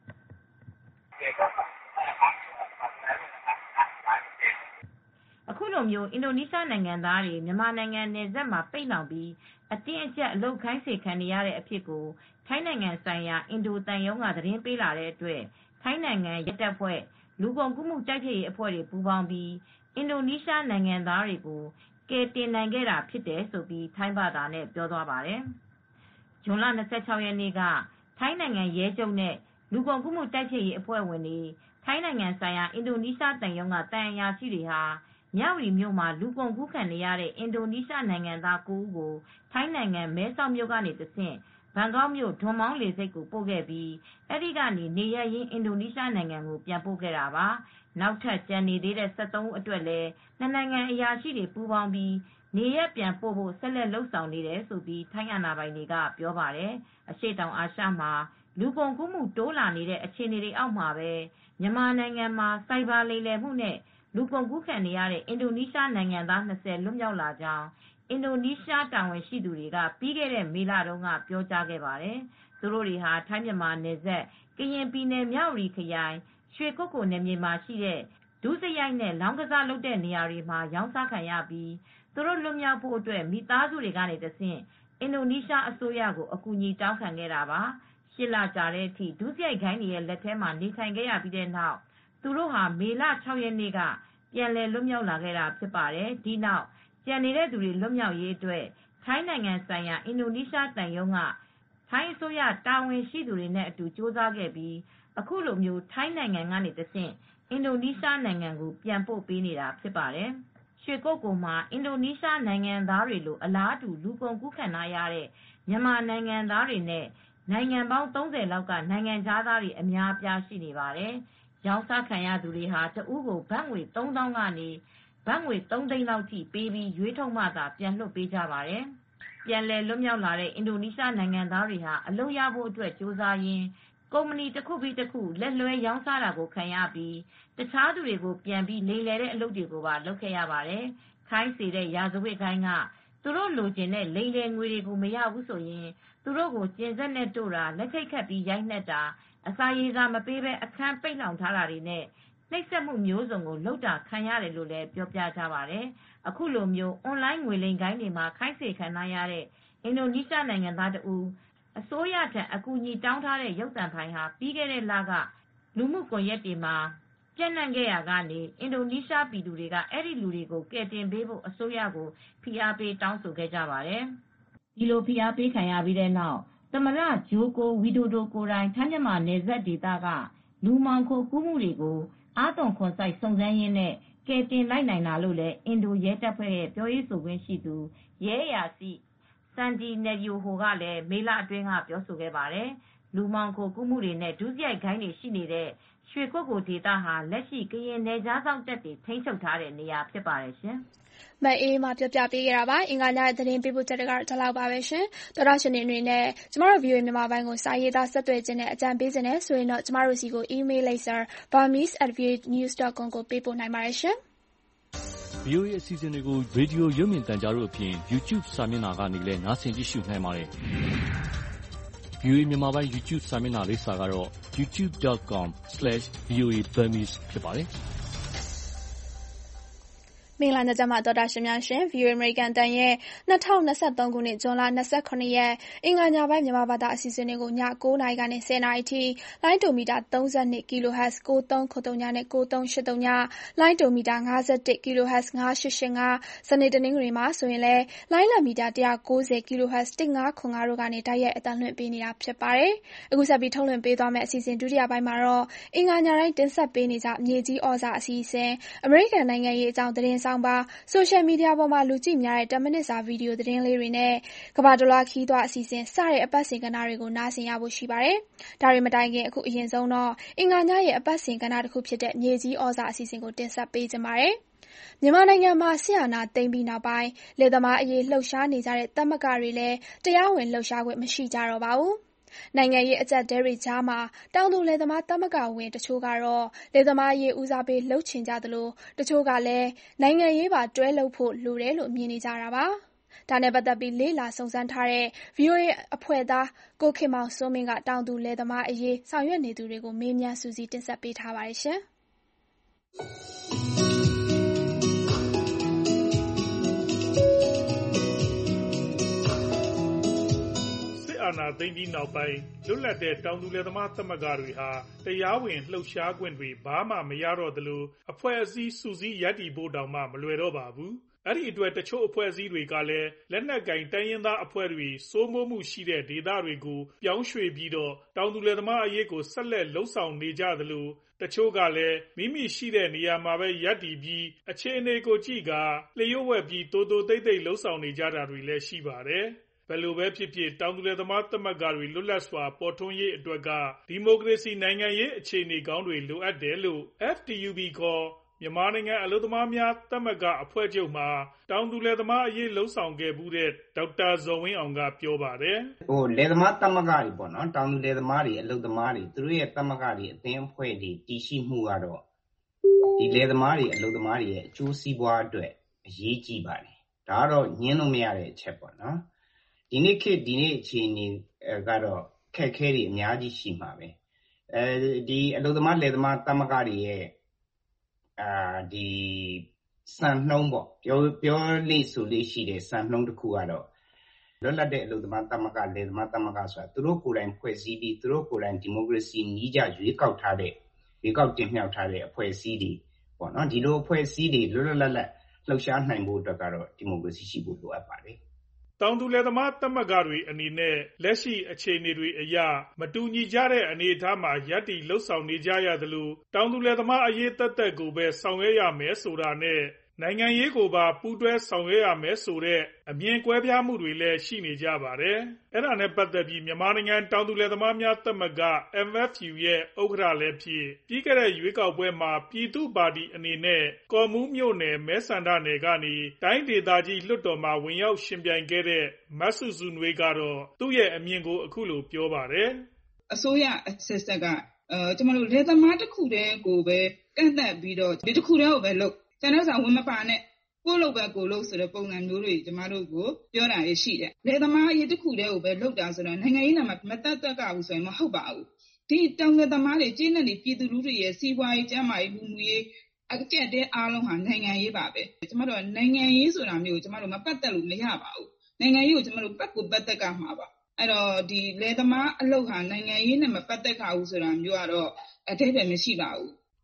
S14: အခုလိုအင်ဒိုနီးရှားနိုင်ငံသားတွေမြန်မာနိုင်ငံနယ်စပ်မှာပိတ်လှောင်ပြီးအတင်းအကျပ်အလုပ်ခိုင်းစေခံနေရတဲ့အဖြစ်ကိုထိုင်းနိုင်ငံဆိုင်ရာအင်ဒိုသံရုံးကသတင်းပေးလာတဲ့အတွက်ထိုင်းနိုင်ငံရဲတပ်ဖွဲ့လူကုန်ကူးမှုတိုက်ဖျက်ရေးအဖွဲ့တွေပူးပေါင်းပြီးအင်ဒိုနီးရှားနိုင်ငံသားတွေကိုကယ်တင်နိုင်ခဲ့တာဖြစ်တယ်လို့ထိုင်းဘာသာနဲ့ပြောသွားပါတယ်။ဇွန်လ26ရက်နေ့ကထိုင်းနိုင်ငံရဲချုပ်နဲ့လူကုန်ကူးမှုတိုက်ဖျက်ရေးအဖွဲ့ဝင်တွေထိုင်းနိုင်ငံဆိုင်ရာအင်ဒိုနီးရှားသံရုံးကသံအရာရှိတွေဟာမြဝတီမြို့မှာလူကုန်ကူးခံနေရတဲ့အင်ဒိုနီးရှားနိုင်ငံသား9ဦးကိုထိုင်းနိုင်ငံမဲဆောက်မြို့ကနေတဆင့်ဘန်ကောက်မြို့ဒွန်မောင်းလေဆိပ်ကိုပို့ခဲ့ပြီးအဲဒီကနေနေရပ်ရင်းအင်ဒိုနီးရှားနိုင်ငံကိုပြန်ပို့ခဲ့တာပါ။နောက်ထပ်ကျန်နေသေးတဲ့73ဦးအတွက်လည်းနှစ်နိုင်ငံအရာရှိတွေပူးပေါင်းပြီးနေရပ်ပြန်ပို့ဖို့ဆက်လက်လုပ်ဆောင်နေတယ်လို့ထိုင်းအာဏာပိုင်တွေကပြောပါတယ်။အရှေ့တောင်အာရှမှာလူကုန်ကူးမှုတိုးလာနေတဲ့အခြေအနေတွေအောက်မှာပဲမြန်မာနိုင်ငံမှာစိုက်ဘာလိမ်လည်မှုနဲ့လူကုန်ကူးခံနေရတဲ့အင်ဒိုနီးရှားနိုင်ငံသား20လွတ်မြောက်လာကြောင်းအင်ဒိုနီးရှားတာဝန်ရှိသူတွေကပြီးခဲ့တဲ့မေလတုန်းကပြောကြားခဲ့ပါတယ်။သူတို့တွေဟာထိုင်းမြန်မာနယ်စပ်ကရင်ပြည်နယ်မြဝတီခရိုင်ရွှေကုက္ကိုနယ်မြေမှာရှိတဲ့ဒုစရိုက်နဲ့လောင်းကစားလုပ်တဲ့နေရာတွေမှာရောင်းစားခံရပြီးသူတို့လွတ်မြောက်ဖို့အတွက်မိသားစုတွေကနေတဆင့်အင်ဒိုနီးရှားအစိုးရကိုအကူအညီတောင်းခံခဲ့တာပါ။8လကြာတဲ့အထိဒုစရိုက်ဂိုဏ်းတွေရဲ့လက်ထဲမှာနေထိုင်ခဲ့ရပြီးတဲ့နောက်သူတို့ဟာမေလ6ရက်နေ့ကပြန်လည်လွတ်မြောက်လာခဲ့တာဖြစ်ပါတယ်။ဒီနောက်ကျန်နေတဲ့သူတွေလွတ်မြောက်ရေးအတွက်ထိုင်းနိုင်ငံဆိုင်ရာအင်ဒိုနီးရှားသံရုံးကထိုင်းအစိုးရတာဝန်ရှိသူတွေနဲ့အတူကြိုးစားခဲ့ပြီးအခုလိုထိုင်းနိုင်ငံကနေတဆင့်အင်ဒိုနီးရှားနိုင်ငံကိုပြန်ပို့ပေးနေတာဖြစ်ပါတယ်။ရွှေကုက္ကိုမှာအင်ဒိုနီးရှားနိုင်ငံသားတွေလိုအလားတူလူကုန်ကူးခံရတဲ့မြန်မာနိုင်ငံသားတွေနဲ့နိုင်ငံပေါင်း30လောက်ကနိုင်ငံခြားသားတွေအများအပြားရှိနေပါတယ်။ရောင်းစားခံရသူတွေဟာတဦးကိုဘတ်ငွေ3000ကနေဘတ်ငွေ3သိန်းလောက်ထိပေးပြီးရွေးထုတ်မှသာပြန်လွှတ်ပေးကြပါတယ်။ပြန်လည်လွတ်မြောက်လာတဲ့အင်ဒိုနီးရှားနိုင်ငံသားတွေဟာအလုပ်ရဖို့အတွက်ကြိုးစားရင်းကုမ္ပဏီတခုပြီးတခုလက်လွဲရောင်းစားတာကိုခံရပြီးတခြားသူတွေကိုပြန်ပြီးလိမ်လည်တဲ့အလုပ်တွေကိုပါလုပ်ခဲ့ရပါတယ်။ခိုင်းစေတဲ့ရာဇဝတ်ဂိုဏ်းကသူတို့လိုချင်တဲ့လိမ်လည်ငွေတွေကိုမရဘူးဆိုရင်သူတို့ကိုကျင်စက်နဲ့တို့တာလက်ထိတ်ခတ်ပြီးရိုက်နှက်တာအစာရေစာမပေးဘဲအခန်းပိတ်လှောင်ထားတာတွေနဲ့နှိပ်စက်မှုမျိုးစုံကိုလုပ်တာခံရတယ်လို့လည်းပြောပြကြပါတယ်။အခုလိုအွန်လိုင်းငွေလိမ်ဂိုဏ်းတွေမှာခိုင်းစေခံရတဲ့အင်ဒိုနီးရှားနိုင်ငံသားတဦးအစိုးရထံအကူအညီတောင်းထားတဲ့ရုပ်သံဖိုင်ဟာပြီးခဲ့တဲ့လကလူမှုကွန်ရက်တွေမှာပြန့်နှံ့ခဲ့ရာကနေအင်ဒိုနီးရှားပြည်သူတွေကအဲ့ဒီလူတွေကိုကယ်တင်ပေးဖို့အစိုးရကိုဖိအားပေးတောင်းဆိုခဲ့ကြပါတယ်။ဒီလိုဖိအားပေးခံရပြီးတဲ့နောက်သမ္မတဂျိုကိုဝီဒိုဒိုကိုယ်တိုင်ထိုင်းမြန်မာနယ်စပ်ဒေသကလူမှောင်ခိုကူးမှုတွေကိုအားသွန်ခွန်စိုက်စုံစမ်းရင်းနဲ့ကယ်တင်လိုက်နိုင်တာလို့လည်းအင်ဒိုရဲတပ်ဖွဲ့ရဲ့ပြောရေးဆိုခွင့်ရှိသူရဲအရာရှိစန်ဒီနယ်ယိုဟိုကလည်းမေလအတွင်းကပြောဆိုခဲ့ပါတယ်။လူမှောင်ခိုကူးမှုတွေနဲ့ဒုစရိုက်ဂိုဏ်းတွေရှိနေတဲ့ရွှေကုက္ကိုဒေသဟာလက်ရှိကရင်နယ်ခြားစောင့်တပ်တွေထိန်းချုပ်ထားတဲ့နေရာဖြစ်ပါတယ်ရှင်
S2: ။မအေးမပြောပြပေးခဲ့တာပါအင်္ဂါညသတင်းပေးပို့ချက်ကတော့ဒီလောက်ပါပဲရှင်တော်တော်ရှင်တွေအနေနဲ့ကျမတို့ VOA မြန်မာပိုင်းကိုစာရေးသားဆက်သွယ်ခြင်းနဲ့အကြံပေးခြင်းနဲ့ဆိုရင်တော့ကျမတို့စီကို email လိပ်စာ burmese@voanews.com ကိုပေးပို့နိုင်ပါတယ်ရှင်
S6: ။ VOA အစီအစဉ်တွေကိုရေဒီယိုရုပ်မြင်သံကြားတို့အပြင် YouTube စာမျက်နှာကနေလည်းနားဆင်ကြည့်ရှုနိုင်ပါတယ်။ VOA မြန်မာပိုင်း YouTube စာမျက်နှာလိပ်စာကတော့ youtube.com/voaburmese ဖြစ်ပါတယ်။
S2: မင်္ဂလာညချမ်းပါတော်တာရှင်များရှင် VOA American တန်ရဲ့2023ခုနှစ်ဇွန်လ29ရက်အင်္ဂါညပိုင်းမြန်မာဘာသာအစီအစဉ်တွေကိုည9:00နာရီကနေ10:00နာရီထိလိုင်းဒိုမီတာ32 kHz 9393နဲ့9383ညလိုင်းဒိုမီတာ51 kHz 9885စနေတနင်္ဂနွေမှာဆိုရင်လည်းလိုင်းလမီတာ190 kHz 1505တို့ကနေတိုက်ရိုက်အသံလွှင့်ပေးနေတာဖြစ်ပါတယ်။အခုဆက်ပြီးထုတ်လွှင့်ပေးသွားမယ့်အစီအစဉ်ဒုတိယပိုင်းမှာတော့အင်္ဂါညတိုင်းတင်ဆက်ပေးနေကြမြေကြီးဩဇာအစီအစဉ်အမေရိကန်နိုင်ငံရေးအကြောင်းသတင်းဆောင်ပါဆိုရှယ်မီဒီယာပေါ်မှာလူကြည့်များတဲ့10မိနစ်စာဗီဒီယိုသတင်းလေးတွေနဲ့ကမ္ဘာတလွှားခီးသွွားအစီအစဉ်စတဲ့အပတ်စဉ်ကဏ္ဍတွေကိုနားဆင်ရဖို့ရှိပါတယ်။ဒါတွေမတိုင်ခင်အခုအရင်ဆုံးတော့အင်္ဂါညရဲ့အပတ်စဉ်ကဏ္ဍတစ်ခုဖြစ်တဲ့မြေကြီးဩဇာအစီအစဉ်ကိုတင်ဆက်ပေးကြပါမယ်။မြန်မာနိုင်ငံမှာဆီယနာသိမ်းပြီးနောက်ပိုင်းလယ်သမားအရေးလှုပ်ရှားနေကြတဲ့သမဂ္ဂတွေလည်းတရားဝင်လှုပ်ရှားခွင့်မရှိကြတော့ပါဘူး။နိုင်ငံရေးအကျပ်တဲတွေကြားမှာတောင်သူလယ်သမားသမဂ္ဂဝင်တချို့ကတော့လယ်သမားရေးဦးစားပေးလှုပ်ချင်ကြသလိုတချို့ကလည်းနိုင်ငံရေးပါတွဲလှုပ်ဖို့လိုတယ်လို့မြင်နေကြတာပါ။ဒါနဲ့ပတ်သက်ပြီးလေ့လာစုံစမ်းထားတဲ့ VOA အဖွဲ့သားကိုခင်မောင်စိုးမင်းကတောင်သူလယ်သမားအရေးဆောင်ရွက်နေသူတွေကိုမေးမြန်းစူးစီးတင်ဆက်ပေးထားပါတယ်ရှင်။
S15: အာဏာသိမ်းပြီးနောက်ပိုင်းလွတ်လပ်တဲ့တောင်သူလယ်သမားသမဂ္ဂတွေဟာတရားဝင်လှုပ်ရှားခွင့်တွေဘာမှမရတော့သလိုအဖွဲ့အစည်းစုစည်းရပ်တည်ဖို့တောင်မှမလွယ်တော့ပါဘူး။အဲ့ဒီအတွက်တချို့အဖွဲ့အစည်းတွေကလည်းလက်နက်ကင်တိုင်းရင်းသားအဖွဲ့တွေစိုးမိုးမှုရှိတဲ့ဒေသတွေကိုပြောင်းရွှေ့ပြီးတော့တောင်သူလယ်သမားအရေးကိုဆက်လက်လှုပ်ဆောင်နေကြသလိုတချို့ကလည်းမိမိရှိတဲ့နေရာမှာပဲရပ်တည်ပြီးအခြေအနေကိုကြည့်ကလျှို့ဝှက်ပြီးတိုးတိုးတိတ်တိတ်လှုပ်ဆောင်နေကြတာတွေလည်းရှိပါတယ်။ဘယ်လိုပဲဖြစ်ဖြစ်တောင်သူလယ်သမားသမဂ္ဂတွေလွတ်လပ်စွာပေါ်ထွန်းရေးအတွက်ကဒီမိုကရေစီနိုင်ငံရေးအခြေအနေကောင်းတွေလိုအပ်တယ်လို့ FTUB ခေါ်မြန်မာနိုင်ငံအလုပ်သမားများသမဂ္ဂအဖွဲ့ချုပ်မှာတောင်သူလယ်သမားအရေးလှုပ်ဆောင်ခဲ့မှုတဲ့ဒေါက်တာဇော်ဝင်းအောင်ကပြောပါတယ်
S16: ။လယ်သမားသမဂ္ဂတွေပေါ့နော်တောင်သူလယ်သမားတွေအလုပ်သမားတွေသူတို့ရဲ့သမဂ္ဂတွေအသင်းအဖွဲ့တွေတည်ရှိမှုကတော့ဒီလယ်သမားတွေအလုပ်သမားတွေရဲ့အကျိုးစီးပွားအတွက်အရေးကြီးပါတယ်။ဒါကတော့ညှင်းလို့မရတဲ့အချက်ပေါ့နော်။ဒီနေ့ခေတ်ဒီနေ့အခြေအနေကတော့ခက်ခဲတွေအများကြီးရှိမှာပဲဒီအလုပ်သမားလယ်သမားသမဂ္ဂတွေရဲ့ဒီစံနှုန်းပေါ့ပြောလေးဆိုလေးရှိတဲ့စံနှုန်းတစ်ခုကတော့လွတ်လပ်တဲ့အလုပ်သမားသမဂ္ဂလယ်သမားသမဂ္ဂဆိုတာသူတို့ကိုယ်တိုင်ဖွဲ့စည်းပြီးသူတို့ကိုယ်တိုင်ဒီမိုကရေစီနည်းကျရွေးကောက်ထားတဲ့ရွေးကောက်တင်မြှောက်ထားတဲ့အဖွဲ့အစည်းတွေပေါ့နော်ဒီလိုအဖွဲ့အစည်းတွေလွတ်လွတ်လပ်လပ်လှုပ်ရှားနိုင်ဖို့အတွက်ကတော့ဒီမိုကရေစီရှိဖို့လိုအပ်ပါတယ်
S15: တောင်သူလယ်သမားသမဂ္ဂတွေအနေနဲ့လက်ရှိအခြေအနေတွေအရမတူညီကြတဲ့အနေအထားမှာရပ်တည်လှုပ်ဆောင်နေကြရသလိုတောင်သူလယ်သမားအရေးသက်သက်ကိုပဲဆောင်ရွက်ရမယ်ဆိုတာနဲ့နိုင်ငံရေးကိုပါပူးတွဲဆောင်ရွက်ရမယ်ဆိုတဲ့အမြင်ကွဲပြားမှုတွေလည်းရှိနေကြပါတယ်။အဲ့ဒါနဲ့ပတ်သက်ပြီးမြန်မာနိုင်ငံတောင်သူလယ်သမားများသမဂ္ဂ MFU ရဲ့ဥက္ကဋ္ဌလည်းဖြစ်ပြီးခဲ့တဲ့ရွေးကောက်ပွဲမှာပြည်သူ့ပါတီအနေနဲ့ကော်မူးမြို့နယ်မဲဆန္ဒနယ်ကနေတိုင်းဒေသကြီးလွှတ်တော်မှာဝင်ရောက်ရှင်ပြိုင်ခဲ့တဲ့မဆုစုနွေးကတော့သူ့ရဲ့အမြင်ကိုအခုလိုပြောပါတယ်
S17: ။အစိုးရအဆက်ဆက်ကကျမတို့လယ်သမားတစ်ခုတည်းကိုပဲကန့်သတ်ပြီးတော့ဒီတစ်ခုတည်းကိုပဲလုပ်ကျန်တဲ့ဆောင်ဝင်မပါနဲ့ကိုလုပ်ပဲကိုလုပ်ဆိုတဲ့ပုံစံမျိုးတွေကျမတို့ကိုပြောတာရရှိတယ်လယ်သမားအရေးတစ်ခုတည်းကိုပဲလုပ်တာဆိုတော့နိုင်ငံရေးနာမှာမတက်တက်ကဘူးဆိုရင်မဟုတ်ပါဘူးဒီတောင်လယ်သမားတွေကျင်းတဲ့ပြည်သူလူထုရဲ့စီးပွားရေးကျန်းမာရေးလူမှုရေးအကျက်တဲအားလုံးဟာနိုင်ငံရေးပါပဲကျမတို့နိုင်ငံရေးဆိုတာမျိုးကိုကျမတို့မပတ်သက်လို့မရပါဘူးနိုင်ငံရေးကိုကျမတို့ပတ်ကိုပတ်သက်ကမှာပါအဲ့တော့ဒီလယ်သမားအလုပ်ဟာနိုင်ငံရေးနဲ့မပတ်သက်ကြဘူးဆိုတာမျိုးကတော့အထိပ္ပယ်မရှိပါဘူး
S15: ဒ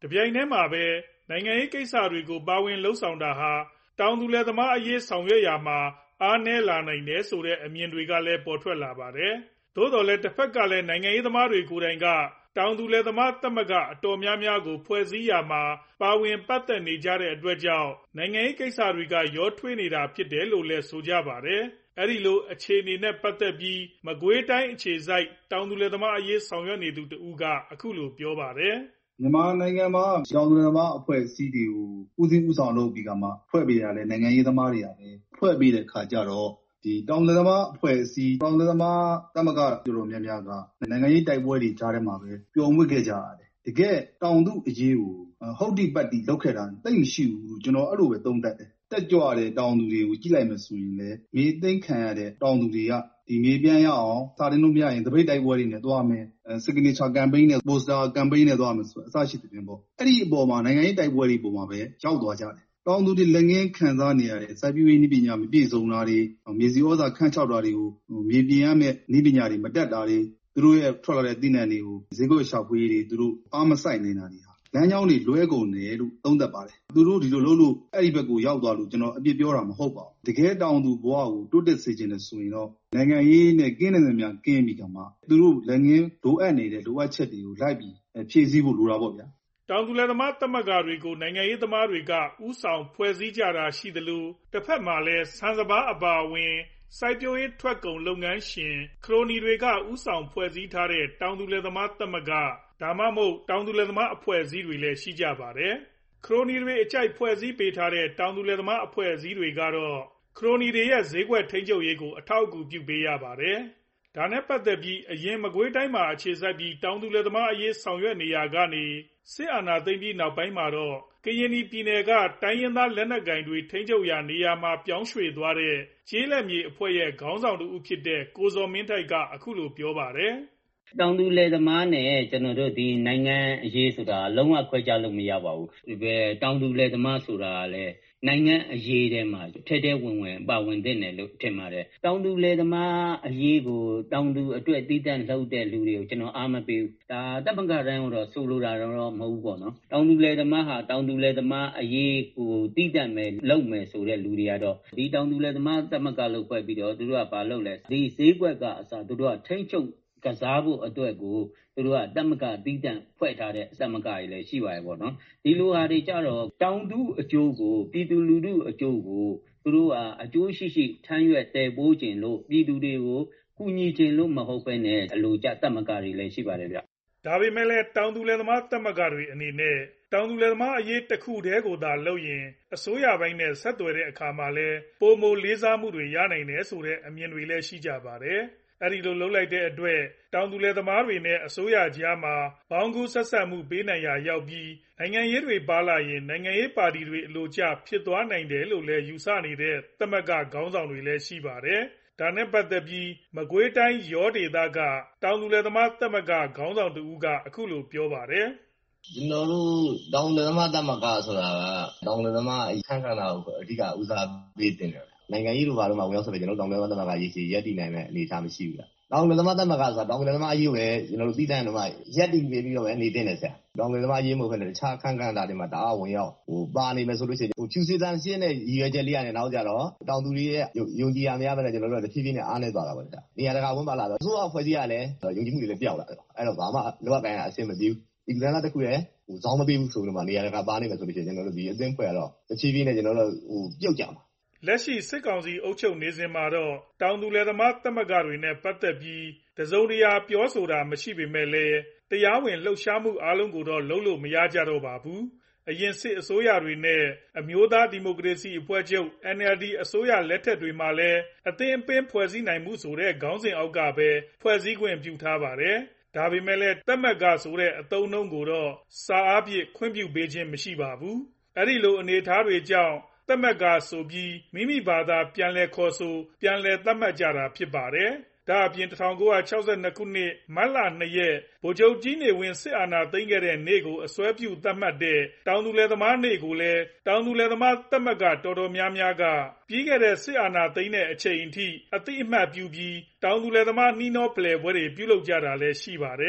S15: တပြိုင်တည်းမှာပဲနိုင်ငံရေးကိစ္စတွေကိုပါဝင်လှုပ်ဆောင်တာဟာတောင်သူလယ်သမားအရေးဆောင်ရွက်ရာမှာအားနည်းလာနိုင်တယ်ဆိုတဲ့အမြင်တွေကလည်းပေါ်ထွက်လာပါတယ်။သို့တော်လည်းတစ်ဖက်ကလည်းနိုင်ငံရေးသမားတွေကိုယ်တိုင်ကတောင်သူလယ်သမားသမဂ္ဂအတော်များများကိုဖွဲ့စည်းရာမှာပါဝင်ပတ်သက်နေကြတဲ့အတွက်ကြောင့်နိုင်ငံရေးကိစ္စတွေကရောထွေးနေတာဖြစ်တယ်လို့လည်းဆိုကြပါတယ်။အဲဒီလိုအခြေအနေနဲ့ပတ်သက်ပြီးမကွေးတိုင်းအခြေစိုက်တောင်သူလယ်သမားအရေးဆောင်ရွက်နေသူတဦးကအခုလိုပြောပါတယ်
S18: ။မြန်မာနိုင်ငံမှာတောင်သူလယ်သမားအဖွဲ့အစည်းတွေကိုဦးစီးဦးဆောင်လုပ်ပြီးကမှဖွဲ့ပေးရတဲ့နိုင်ငံရေးသမားတွေကလည်းဖွဲ့ပေးတဲ့ခါကျတော့ဒီတောင်သူလယ်သမားအဖွဲ့အစည်းတောင်သူလယ်သမားသမဂ္ဂတော်တော်များများကနိုင်ငံရေးတိုက်ပွဲတွေကြားထဲမှာပဲပျော်မွေ့ခဲ့ကြရတယ်။တကယ်တောင်သူအရေးကိုဟုတ်တိပတ်တိလုပ်ခဲ့တာသိမရှိဘူးလို့ကျွန်တော်အဲ့လိုပဲသုံးသပ်တယ်။တက်ကြွတဲ့တောင်သူတွေကိုကြည့်လိုက်မှဆိုရင်လည်းမြေသိမ်းခံရတဲ့တောင်သူတွေကဒီမြေပြန်ရအောင်စာရင်းလို့မရရင်တပိတ်တိုက်ပွဲတွေနဲ့သွားမယ်signature campaign နဲ့ poster campaign နဲ့သွားမယ်ဆိုအစရှိတဲ့ပေါ့အဲ့ဒီအပေါ်မှာနိုင်ငံရေးတိုက်ပွဲတွေပေါ်မှာပဲရောက်သွားကြတယ်တောင်သူတွေလက်ငင်းခံစားနေရတဲ့စိုက်ပျိုးရေးနည်းပညာမပြည့်စုံတာတွေမြေစီဩဇာခန့်ချောက်တာတွေကိုမြေပြင်ရမဲ့နည်းပညာတွေမတက်တာတွေသူတို့ရဲ့ထွက်လာတဲ့သိနှံတွေကိုဈေးကွက်ရှာဖွေတွေသူတို့အားမဆိုင်နေတာတွေလမ်းကြောင်းတွေလွဲကုန်တယ်လို့သုံးသပ်ပါတယ်သူတို့ဒီလိုလုပ်လို့အဲ့ဒီဘက်ကိုရောက်သွားလို့ကျွန်တော်အပြစ်ပြောတာမဟုတ်ပါဘူးတကယ်တောင်သူဘဝကိုတိုးတက်စေခြင်းနဲ့ဆိုရင်တော့နိုင်ငံရေးနဲ့ကင်းတဲ့များကင်းပြီးကမှသူတို့လက်ငင်းလိုအပ်နေတဲ့လိုအပ်ချက်တွေကိုလိုက်ပြီးဖြည့်ဆည်းဖို့လိုတာပေါ့ဗျာ
S15: တောင်သူလယ်သမားသမဂ္ဂတွေကိုနိုင်ငံရေးသမားတွေကဥဆောင်ဖွဲ့စည်းကြတာရှိသလိုတစ်ဖက်မှာလည်းဆန်စပါးအပါအဝင်စိုက်ပျိုးရေးထွက်ကုန်လုပ်ငန်းရှင်ခရိုနီတွေကဥဆောင်ဖွဲ့စည်းထားတဲ့တောင်သူလယ်သမားသမဂ္ဂဒါမှမဟုတ်တောင်သူလယ်သမားအဖွဲ့အစည်းတွေလည်းရှိကြပါတယ်ခရိုနီတွေအကြိုက်ဖွဲ့စည်းပေးထားတဲ့တောင်သူလယ်သမားအဖွဲ့အစည်းတွေကတော့ခရိုနီတွေရဲ့ဈေးကွက်ထိန်းချုပ်ရေးကိုအထောက်အကူပြုပေးရပါတယ်ဒါနဲ့ပတ်သက်ပြီးအရင်မကွေးတိုင်းမှာအခြေစိုက်ပြီးတောင်သူလယ်သမားအရေးဆောင်ရွက်နေရကနေစစ်အာဏာသိမ်းပြီးနောက်ပိုင်းမှာတော့ကရင်ပြည်နယ်ကတိုင်းရင်းသားလက်နက်ကိုင်တွေထိန်းချုပ်ရာနေရာမှာပြောင်းရွှေ့သွားတဲ့ကျေးလက်မြေအဖွဲ့ရဲ့ခေါင်းဆောင်တူဦးဖြစ်တဲ့ကိုဇော်မင်းထိုက်ကအခုလိုပြောပါတယ်
S19: တောင်သူလယ်သမားနဲ့ကျွန်တော်တို့ဒီနိုင်ငံအရေးဆိုတာလုံးဝခွဲခြားလို့မရပါဘူးဒီပဲတောင်သူလယ်သမားဆိုတာလည်းနိုင်ငံအရေးထဲမှာထဲထဲဝင်ဝင်ပါဝင်တဲ့နယ်လို့ထင်ပါတယ်တောင်သူလယ်သမားအရေးကိုတောင်သူအတွက်တည်တံ့လှုပ်တဲ့လူတွေကိုကျွန်တော်အားမပေးဘူးဒါတပ်မကတန်းတော့ဆိုလိုတာတော့မဟုတ်ဘူးပေါ့နော်တောင်သူလယ်သမားဟာတောင်သူလယ်သမားအရေးကိုတည်တံ့မယ်လုပ်မယ်ဆိုတဲ့လူတွေကတော့ဒီတောင်သူလယ်သမားတပ်မကလို့ဖွဲ့ပြီးတော့သူတို့ကဘာလုပ်လဲဒီဈေးကွက်ကအစားသူတို့ကထိန်းချုပ်ကစားဖို့အတွက်ကိုသူတို့ကတပ်မကတည်တံ့ဖွဲ့ထားတဲ့တပ်မကတွေလည်းရှိပါတယ်ပေါ့နော်ဒီလိုဟာတွေကြတော့တောင်သူအကျိုးကိုပြည်သူလူထုအကျိုးကိုသူတို့ကအကျိုးရှိရှိထမ်းရွက်တည်ပိုးခြင်းလို့ပြည်သူတွေကိုကူညီခြင်းလို့မဟုတ်ဘဲနဲ့အလိုကျတပ်မကတွေလည်းရှိပါတယ်ဗျ
S15: ဒါပေမဲ့လည်းတောင်သူလယ်သမားတပ်မကတွေအနေနဲ့တောင်သူလယ်သမားအရေးတစ်ခုတည်းကိုသာလုပ်ရင်အစိုးရပိုင်းနဲ့ဆက်သွယ်တဲ့အခါမှာလည်းပိုမိုလေးစားမှုတွေရနိုင်တယ်ဆိုတဲ့အမြင်တွေလည်းရှိကြပါတယ်အဲဒီလိုလုပ်လိုက်တဲ့အတွက်တောင်သူလယ်သမားတွေနဲ့အစိုးရကြားမှာဘောင်ကူးဆက်ဆက်မှုပေးနိုင်ရာရောက်ပြီးနိုင်ငံရေးတွေပါလာရင်နိုင်ငံရေးပါတီတွေအလိုကျဖြစ်သွားနိုင်တယ်လို့လည်းယူဆနေတဲ့သမဂ္ဂခေါင်းဆောင်တွေလည်းရှိပါတယ်ဒါနဲ့ပတ်သက်ပြီးမကွေးတိုင်းရောဒေသကတောင်သူလယ်သမားသမဂ္ဂခေါင်းဆောင်တူကအခုလိုပြောပါတယ်
S20: ကျွန်တော်တို့တောင်သူလယ်သမားသမဂ္ဂဆိုတာကတောင်သူလယ်သမားအခမ်းကဏ္ဍကိုအဓိကဦးစားပေးတင်တယ်နိုင်ငံရေးလိုပါတော့မှဝင်ရောက်ဆက်ပြီးကျွန်တော်တို့တောင်သူလယ်သမားသမဂ္ဂရေးစီရက်တည်နိုင်မဲ့အနေအထားမရှိဘူးလားတောင်သူလယ်သမားသမဂ္ဂဆိုတာတောင်သူလယ်သမားအရေးကိုပဲကျွန်တော်တို့သိတဲ့တော့မှရက်တည်ပြီးတော့ပဲနေတင်တယ်ဆရာတောင်သူလယ်သမားအရေးမဟုတ်ဘဲနဲ့တခြားအခမ်းကဏ္ဍတွေမှာတအားဝင်ရောက်ပါနေမယ်ဆိုလို့ရှိရင်ဖြူစီတန်ရှင်းတဲ့ရည်ရွယ်ချက်လေးရတယ်နောက်ကြတော့တောင်သူတွေရဲ့ယုံကြည်ရမရပဲနဲ့ကျွန်တော်တို့ကတဖြည်းဖြည်းနဲ့အားနေသွားတာပေါ့ဆရာနေရာတကာဝင်ပါလာတော့အစိုးရဖွဲ့စည်းရလဲယုံကြည်မှုတွေလည်းပျောက်လာတယ်အဲ့တော့ဘာမှလောကကိုင်းအဆင်မပြေဘူးဒီကနေ့တစ်ခုရဲ့ဇောင်းမပေးဘူးဆိုတော့မှနေရာတကာပါနေမယ်ဆိုလို့ရှိရင်ကျွန်တော်တို့ဒီအသင်းဖွဲ့ရတော့တဖြည်းဖြည်းနဲ့ကျွန်တော်တို့ပြုတ်ကြမှာ
S15: လက်ရှိစစ်ကောင်စီအုပ်ချုပ်နေစဉ်မှာတော့တောင်သူလယ်သမားသမဂ္ဂတွေနဲ့ပတ်သက်ပြီးတစုံတရာပြောဆိုတာမရှိပေမဲ့လည်းတရားဝင်လှုပ်ရှားမှုအားလုံးကိုတော့လုပ်လို့မရကြတော့ပါဘူးအရင်စစ်အစိုးရတွေနဲ့အမျိုးသားဒီမိုကရေစီအဖွဲ့ချုပ် NLD အစိုးရလက်ထက်တွေမှာလည်းအသင်းအပင်းဖွဲ့စည်းနိုင်မှုဆိုတဲ့ခေါင်းစဉ်အောက်ကပဲဖွဲ့စည်းခွင့်ပြုထားပါတယ်ဒါပေမဲ့လည်းသမဂ္ဂဆိုတဲ့အသုံးအနှုန်းကိုတော့စာအားဖြင့်ခွင့်ပြုပေးခြင်းမရှိပါဘူးအဲဒီလိုအနေအထားတွေကြောင့်သမဂ္ဂဆိုပြီးမိမိဘာသာပြန်လည်ခေါ်ဆိုပြန်လည်သတ်မှတ်ကြတာဖြစ်ပါတယ်ဒါအပြင်1962ခုနှစ်မတ်လ2ရက်ဗိုလ်ချုပ်ကြီးနေဝင်းစစ်အာဏာသိမ်းခဲ့တဲ့နေ့ကိုအစွဲပြုသတ်မှတ်တဲ့တောင်သူလယ်သမားနေ့ကိုလည်းတောင်သူလယ်သမားသမဂ္ဂတော်တော်များများကပြီးခဲ့တဲ့စစ်အာဏာသိမ်းတဲ့အချိန်အထိအတိအမှတ်ပြုပြီးတောင်သူလယ်သမားနှီးနှောဖလှယ်ပွဲတွေပြုလုပ်ကြတာလည်းရှိပါတယ်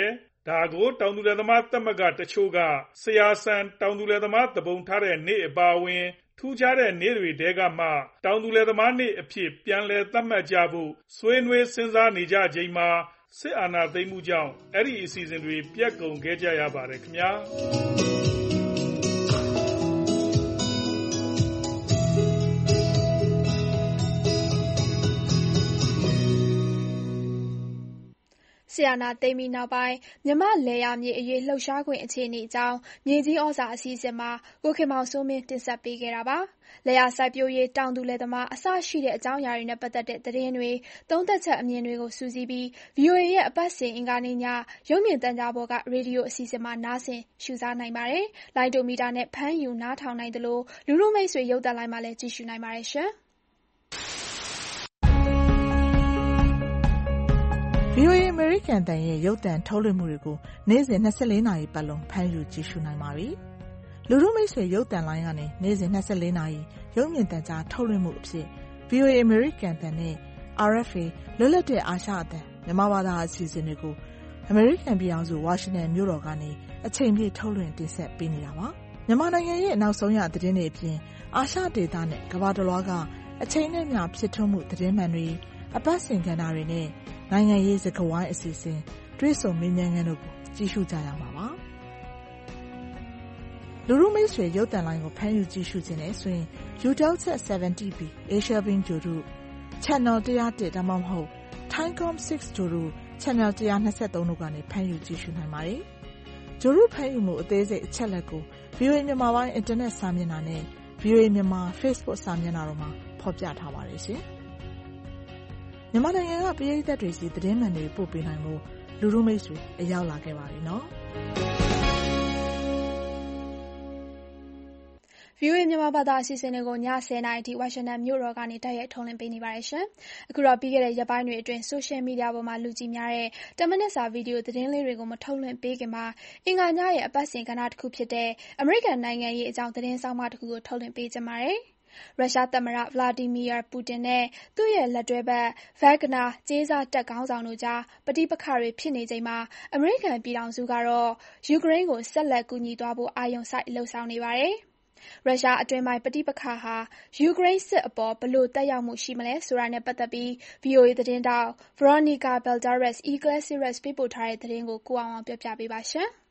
S15: ဒါကိုတောင်သူလယ်သမားသမဂ္ဂတချို့ကဆရာစံတောင်သူလယ်သမားသဘုံထားတဲ့နေ့အပါအဝင်ထူးခြားတဲ့နေ့တွေထဲကမှတောင်သူလယ်သမားနေ့အဖြစ်ပြန်လည်သတ်မှတ်ကြဖို့ဆွေးနွေးစဉ်းစားနေကြချိန်မှာစစ်အာဏာသိမ်းမှုကြောင့်အဲ့ဒီအစီအစဉ်တွေပြတ်ကုန်ခဲ့ကြရပါတယ်ခင်ဗျာ
S2: ဆီယနာသိမ်းပြီးနောက်ပိုင်းမြမလယ်ယာမြေအရေးလှုပ်ရှားခွင့်အခြေအနေအကြောင်းမြေကြီးဩဇာအစီအစဉ်မှာကိုခင်မောင်စိုးမင်းတင်ဆက်ပေးခဲ့တာပါ။လယ်ယာစိုက်ပျိုးရေးတောင်သူလယ်သမားအစရှိတဲ့အကြောင်းအရာတွေနဲ့ပတ်သက်တဲ့သတင်းတွေသုံးသပ်ချက်အမြင်တွေကိုစုစည်းပြီး VOA ရဲ့အပတ်စဉ်အင်္ဂါနေ့ညရုပ်မြင်သံကြားပေါ်ကရေဒီယိုအစီအစဉ်မှာနားဆင်ရှုစားနိုင်ပါတယ်။လိုင်းဒိုမီတာနဲ့ဖမ်းယူနားထောင်နိုင်သလိုလူလူမိတ်ဆွေရုပ်သံလိုင်းမှာလည်းကြည့်ရှုနိုင်ပါတယ်ရှင်။
S21: VOA အမေရိကန်အသံရဲ့ရုပ်သံထုတ်လွှင့်မှုတွေကိုနေ့စဉ်24နာရီပတ်လုံးဖမ်းယူကြည့်ရှုနိုင်ပါပြီ။လူထုမိတ်ဆွေရုပ်သံလိုင်းကနေနေ့စဉ်24နာရီရုပ်မြင်သံကြားထုတ်လွှင့်မှုအဖြစ် VOA အမေရိကန်အသံနဲ့ RFA လွတ်လပ်တဲ့အာရှအသံမြန်မာဘာသာအစီအစဉ်တွေကိုအမေရိကန်ပြည်ထောင်စုဝါရှင်တန်မြို့တော်ကနေအချိန်ပြည့်ထုတ်လွှင့်တင်ဆက်ပေးနေတာပါ။မြန်မာနိုင်ငံရဲ့နောက်ဆုံးရသတင်းတွေအပြင်အာရှဒေသနဲ့ကမ္ဘာတစ်လွှားကအချိန်နဲ့မျှဖြစ်ထွန်းမှုသတင်းမှန်တွေအပတ်စဉ်ကဏ္ဍတွေနဲ့နိုင်ငံရေးစကားဝိုင်းအစီအစဉ်တွေ့ဆုံမေးမြန်းခန်းတို့ကိုကြည့်ရှုကြရမှာပါလူထုမိတ်ဆွေရုပ်သံလိုင်းကိုဖမ်းယူကြည့်ရှုခြင်းနဲ့ဆိုရင် UTELSAT 70B Asia Beam ဂျိုတို့ Channel 101ဒါမှမဟုတ် Timecom 6ဂျိုတို့ Channel 123တို့ကနေဖမ်းယူကြည့်ရှုနိုင်ပါတယ်ဂျိုတို့ဖမ်းယူမှုအသေးစိတ်အချက်လက်ကို VOA မြန်မာပိုင်းအင်တာနက်စာမျက်နှာနဲ့ VOA မြန်မာ Facebook စာမျက်နှာတို့မှာဖော်ပြထားပါတယ်ရှင်မြန်မာနိုင်ငံကပြည်သက်တွေစီသတင်းမှန်တွေပို့ပေးနိုင်မှုလူထုမိတ်ဆွေအရောက်လာခဲ့ပါပြီနော်
S2: VOA မြန်မာဘာသာအစီအစဉ်တွေကိုည10:00နာရီအထိဝါရှင်တန်မြို့တော်ကနေတိုက်ရိုက်ထုတ်လွှင့်ပေးနေပါတယ်ရှင်။အခုတော့ပြီးခဲ့တဲ့ရက်ပိုင်းတွေအတွင်းဆိုရှယ်မီဒီယာပေါ်မှာလူကြည့်များတဲ့10မိနစ်စာဗီဒီယိုသတင်းလေးတွေကိုမထုတ်လွှင့်ပေးခင်မှာအင်္ဂါညရဲ့အပတ်စဉ်ကဏ္ဍတစ်ခုဖြစ်တဲ့အမေရိကန်နိုင်ငံရေးအကြောင်းသတင်းဆောင်မတစ်ခုကိုထုတ်လွှင့်ပေးကြပါတယ်။ရုရှားသမ္မတ Vladimir Putin နဲ့သူ့ရဲ့လက်တွဲဘက် Wagner ကြေးစားတပ်ခေါင်းဆောင်တို့ကြားပဋိပက္ခတွေဖြစ်နေချိန်မှာအမေရိကန်ပြည်ထောင်စုကတော့ယူကရိန်းကိုဆက်လက်ကူညီသွားဖို့အာရုံစိုက်လှုံ့ဆော်နေပါတယ်။ရုရှားအတွင်းပိုင်းပဋိပက္ခဟာယူကရိန်းစစ်အပေါ်ဘယ်လိုသက်ရောက်မှုရှိမလဲဆိုတာနဲ့ပတ်သက်ပြီး VOA သတင်းတောက် Veronica Balderas Iglesias ပေးပို့ထားတဲ့သတင်းကိုကိုအောင်ပြောပြပေးပါရှင်။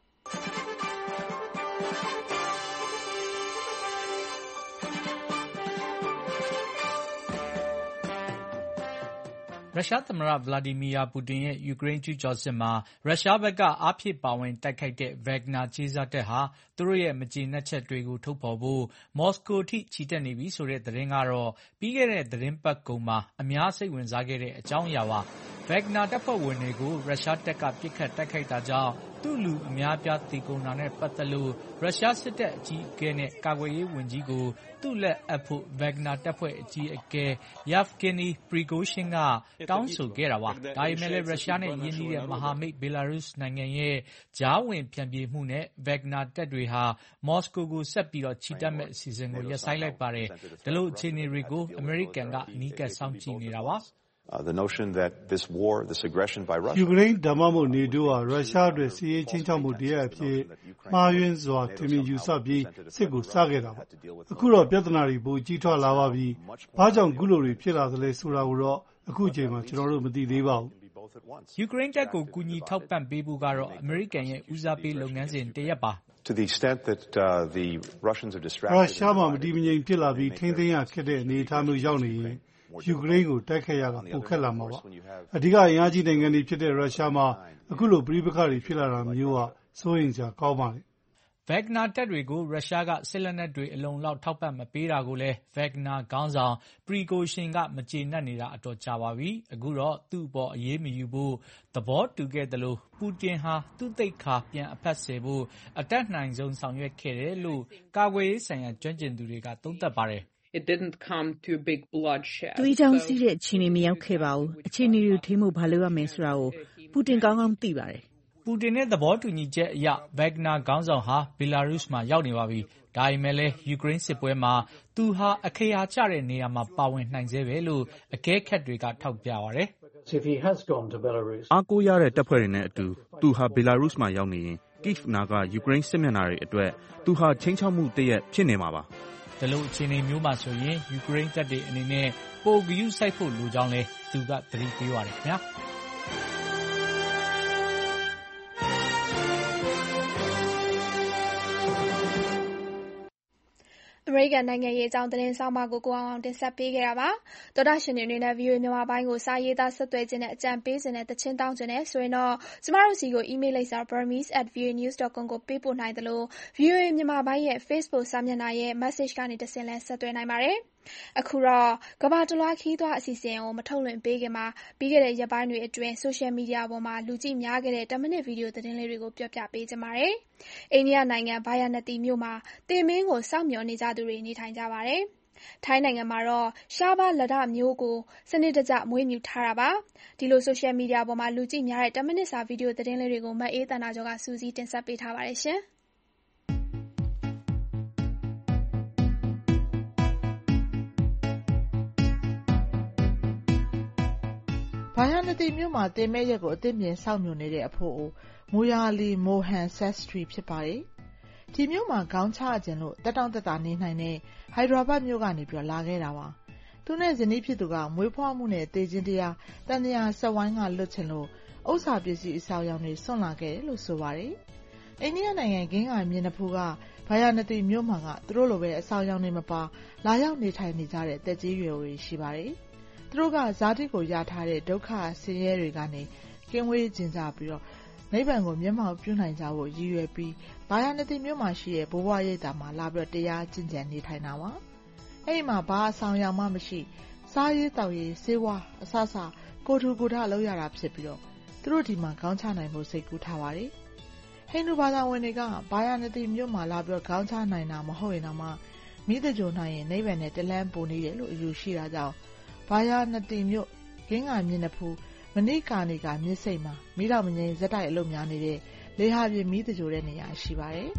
S22: ရုရှားသမ္မတ Vladimir Putin ရဲ့ယူကရိန်းကျူးကျော်စစ်မှာရုရှားဘက်ကအားဖြည့်ပါဝင်တိုက်ခိုက်တဲ့ Wagner ကြေးစားတပ်ဟာသူတို့ရဲ့မကျေနပ်ချက်တွေကိုထုတ်ဖော်ဖို့မော်စကိုထိချီတက်နေပြီဆိုတဲ့သတင်းကတော့ပြီးခဲ့တဲ့သတင်းပတ်ကုန်မှာအများစိတ်ဝင်စားခဲ့တဲ့အကြောင်းအရာပါ။ Wagner တပ်ဖွဲ့ဝင်တွေကိုရုရှားတပ်ကပစ်ခတ်တိုက်ခိုက်တာကြောင့်သူ့လူအများအပြားသေကုန်တာနဲ့ပတ်သက်လို့ရုရှားစစ်တပ်အကြီးအကဲနဲ့ကာကွယ်ရေးဝန်ကြီးကိုသူ့လက်အပ်ဖို့ Wagner တပ်ဖွဲ့အကြီးအကဲ Yevgeny Prigozhin ကတောင်းဆိုခဲ့တာပါ။ဒါပေမဲ့လည်းရုရှားနဲ့ရင်းနှီးတဲ့မဟာမိတ် Belarus နိုင်ငံရဲ့ကြားဝင်ဖျန်ဖြေမှုနဲ့ Wagner တပ်တွေဟာမော်စကိုကိုဆက်ပြီးချီတက်မယ့်အစီအစဉ်ကိုရပ်ဆိုင်းလိုက်ပါတယ်။ဒီလိုအခြေအနေတွေကိုအမေရိကန်ကအနီးကပ်စောင့်ကြည့်နေတာပါ။
S23: The notion that this war, this aggression by Russia
S24: ယူကရိန်းဒါမှမဟုတ်နေတိုးဟာရုရှားအတွက်စစ်ရေးချင်းချောက်မှုတရားအဖြစ်မှားယွင်းစွာထင်မြင်ယူဆပြီးစစ်ကိုစခဲ့တာပါအခုတော့ပြဿနာတွေပိုကြီးထွားလာပါပြီဘာကြောင့်ခုလိုတွေဖြစ်လာသလဲဆိုတာကိုတော့အခုအချိန်မှာကျွန်တော်တို့မသိသေးပါဘူး
S22: ယူကရိန်းတပ်ကိုကူညီထောက်ပံ့ပေးဖို့ကတော့အမေရိကန်ရဲ့ဦးစားပေးလုပ်ငန်းစဉ်တစ်ရပ်ပါ
S23: To the extent that the Russians are distracted
S24: ရုရှားမှာမတည်မငြိမ်ဖြစ်လာပြီးထိန်းသိမ်းရခက်တဲ့အနေအထားမျိုးရောက်နေရင်ယူကရိန်းကိုတိုက်ခိုက်ရတာပိုခက်လာမှာပါအဓိကအင်အားကြီးနိုင်ငံတွေဖြစ်တဲ့ရုရှားမှာအခုလိုပဋိပက္ခတွေဖြစ်လာတာမျိုးကစိုးရိမ်စရာကောင်းပါတယ်
S22: Wagner တပ်တွေကိုရုရှားကစစ်လက်နက်တွေအလုံလောက်ထောက်ပံ့မပေးတာကိုလည်း Wagner ခေါင်းဆောင် Prigozhin ကမကျေနပ်နေတာအတော်ကြာပါပြီ။အခုတော့သူ့အပေါ်အရေးမယူဖို့သဘောတူခဲ့သလိုပူတင်ဟာသူ့သိက္ခာပြန်အဖက်ဆယ်ဖို့အတတ်နိုင်ဆုံးဆောင်ရွက်ခဲ့တယ်လို့ကာကွယ်ရေးဆိုင်ရာကျွမ်းကျင်သူတွေကသုံးသပ်ပါတယ်
S25: It didn't come to a big bloodshed. သွေးချောင်းစီးတဲ့အခြေအနေမရောက်ခဲ့ပါဘူး။အခြေအနေတွေထိမှုဘာလုပ်ရမယ်ဆိုတာကိုပူတင်ကောင်းကောင်းသိပါတယ်
S22: ။ပူတင်နဲ့သဘောတူညီချက်အရ Wagner ခေါင်းဆောင်ဟာ Belarus မှာရောက်နေပါပြီ။ဒါပေမဲ့လည်းယူကရိန်းစစ်ပွဲမှာသူဟာအခရာကျတဲ့နေရာမှာပါဝင်နိုင်သေးပဲလို့အကဲခတ်တွေကထောက်ပြပါတယ်။
S10: အားကိုးရတဲ့တပ်ဖွဲ့တွေနဲ့အတူသူဟာဘီလာရုစ်မှာရောက်နေရင် Kyiv နားကယူကရိန်းစစ်မျက်နှာတွေအတွက်သူဟာခြိမ်းခြောက်မှုတစ်ရပ်ဖြစ်နေမှာပါ
S22: ။ဒီလိုအခြေအနေမျိုးမှာဆိုရင်ယူကရိန်းတပ်တွေအနေနဲ့ပိုဂရုစိုက်ဖို့လိုကြောင်းလည်းသူကသတိပေးပါတယ်ခင်ဗျာ။
S2: အမေရိကန်နိုင်ငံရေးအကြောင်းသတင်းဆောင်းပါးကိုကိုအောင်တင်ဆက်ပေးခဲ့တာပါ။သောတာရှင်တွေအနေနဲ့ VOA မြန်မာပိုင်းကိုစာရေးသားဆက်သွယ်ခြင်းနဲ့အကြံပေးခြင်းနဲ့တခြင်းတောင်းခြင်းနဲ့ဆိုရင်တော့ကျမတို့စီကို email လိပ်စာ burmese@voanews.com ကိုပေးပို့နိုင်သလို VOA မြန်မာပိုင်းရဲ့ Facebook စာမျက်နှာရဲ့ message ကနေတဆင့်လည်းဆက်သွယ်နိုင်ပါတယ်။အခုတော့ကမ္ဘာတလွှားခရီးသွားအစီအစဉ်ကိုမထုတ်လွှင့်ပေးခင်မှာပြီးခဲ့တဲ့ရက်ပိုင်းတွေအတွင်းဆိုရှယ်မီဒီယာပေါ်မှာလူကြည့်များခဲ့တဲ့10မိနစ်ဗီဒီယိုသတင်းလေးတွေကိုပြောပြပေးကြပါမယ်။အိန္ဒိယနိုင်ငံဘာယာနတီမြို့မှာသေမင်းကိုစောင့်မျှော်နေကြသူတွေနေထိုင်ကြပါတယ်။ထိုင်းနိုင်ငံမှာတော့ရှားပါးလဒမျိုးကိုစနစ်တကျမွေးမြူထားတာပါ။ဒီလိုဆိုရှယ်မီဒီယာပေါ်မှာလူကြည့်များတဲ့10မိနစ်စာဗီဒီယိုသတင်းလေးတွေကိုမအေးသန္တာကျော်ကစူးစီးတင်ဆက်ပေးထားပါတယ်ရှင်။
S21: ဘာယာနတီမြို့မှာသေမဲ့ရက်ကိုအသင့်ပြင်စောင့်မျှော်နေတဲ့အဖိုးအိုမူယာလီမိုဟန်ဆက်စထရီဖြစ်ပါတယ်။ဒီမြို့မှာခေါင်းချခြင်းလို့တက်တောင့်တက်တာနေနိုင်တဲ့ဟိုက်ဒရာဘတ်မြို့ကနေလာခဲ့တာပါ။သူနဲ့ဇနီးဖြစ်သူကမွေးဖွားမှုနဲ့သေခြင်းတရားတန်တရားဆက်ဝိုင်းကလွတ်ချင်လို့ဥစ္စာပစ္စည်းအဆောင်အယောင်တွေစွန့်လာခဲ့တယ်လို့ဆိုပါတယ်။အိန္ဒိယနိုင်ငံဂင်းငါမြင်းနဖူးကဘာယာနတီမြို့မှာကသူတို့လိုပဲအဆောင်အယောင်တွေမပါလာရောက်နေထိုင်နေကြတဲ့တက်ကြီးရွယ်တွေရှိပါတယ်။သူတို့ကဇာတိကိုရထားတဲ့ဒုက္ခဆင်းရဲတွေကနေကင်းဝေးကျင်ကြပြီးတော့နိဗ္ဗာန်ကိုမျက်မှောက်ပြုနိုင်ကြဖို့ရည်ရွယ်ပြီးဘာယာနတီမြို့မှာရှိတဲ့ဘိုးဘွားရိပ်သာမှာလာပြီးတရားကျင့်ကြံနေထိုင်တာပါ။အဲ့ဒီမှာဘာအဆောင်အယောင်မှမရှိစားရေးတောက်ရေးဆေးဝါးအစစကိုထူကိုထလောက်ရတာဖြစ်ပြီးတော့သူတို့ဒီမှာခေါင်းချနိုင်ဖို့စိတ်ကူးထားပါတယ်။ဟိန္ဒူဘာသာဝင်တွေကဘာယာနတီမြို့မှာလာပြီးခေါင်းချနိုင်တာမဟုတ်ရင်တော့မိသကြိုနိုင်ရင်နိဗ္ဗာန်နဲ့တလန်းပိုနေတယ်လို့အယူရှိတာကြောင့်ဘာယာနတီမြို့ဂင်းငါမြင်းနဖူးမနိကာနီကမြစ်စိတ်မှာမိတော်မငိမ့်ဇက်တိုက်အလုပ်များနေတဲ့လေဟာပြင်းမိတကြိုတဲ့နေရာရှိပါတယ်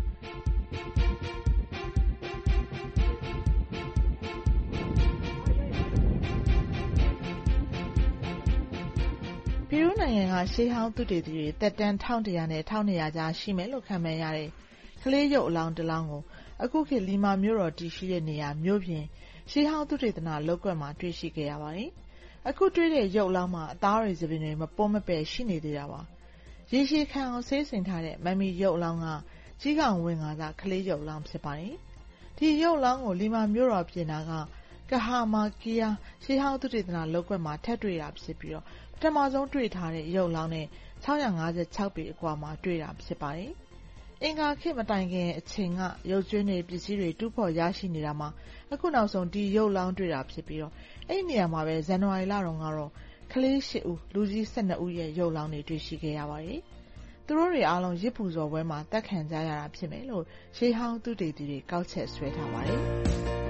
S21: ပီရူးနိုင်ငံကရှေးဟောင်းသုတေသီတွေတက်တန်း1100နဲ့1200ကြားရှိမယ်လို့ခန့်မှန်းရတဲ့ကလေးရုပ်အလောင်းတစ်လောင်းကိုအခုခေတ်လီမာမြို့တော်တည်ရှိတဲ့နေရာမြို့ပြင်ရှေးဟောင်းသုတေသနလုပ်ကွက်မှာတွေ့ရှိခဲ့ရပါတယ်။အခုတွေ့တဲ့ရုပ်လောင်းမှာအသားတွေသပင်တွေမပွန်းမပယ်ရှိနေသေးတာပါ။ရေရှည်ခံအောင်ဆေးဆင်ထားတဲ့မမီရုပ်လောင်းကကြီးကောင်ဝင်ငါသာကလေးရုပ်လောင်းဖြစ်ပါတယ်။ဒီရုပ်လောင်းကိုလီမာမြို့တော်ပြင်နာကကဟာမာကီယာရှေးဟောင်းသုတေသနလုပ်ကွက်မှာထပ်တွေ့တာဖြစ်ပြီးတော့ပထမဆုံးတွေ့ထားတဲ့ရုပ်လောင်းနဲ့656ပေအကွာမှာတွေ့တာဖြစ်ပါတယ်။အင်္ဂါခေတ်မတိုင်ခင်အချိန်ကရုပ်ကျွင်းတွေပစ္စည်းတွေတူးဖော်ရရှိနေတာမှာအခုနောက်ဆုံးဒီရုပ်လောင်းတွေ့တာဖြစ်ပြီးတော့အဲ့ဒီနေရာမှာပဲဇန်နဝါရီလတုန်းကတော့ကလေး8ဦးလူကြီး12ဦးရဲ့ရုပ်လောင်းတွေတွေ့ရှိခဲ့ရပါတယ်။သူတို့တွေအားလုံးရစ်ပူဇော်ပွဲမှာတက်ခံကြရတာဖြစ်မယ်လို့ရှေးဟောင်းသုတေသီတွေကောက်ချက်ဆွဲထားပါတယ်။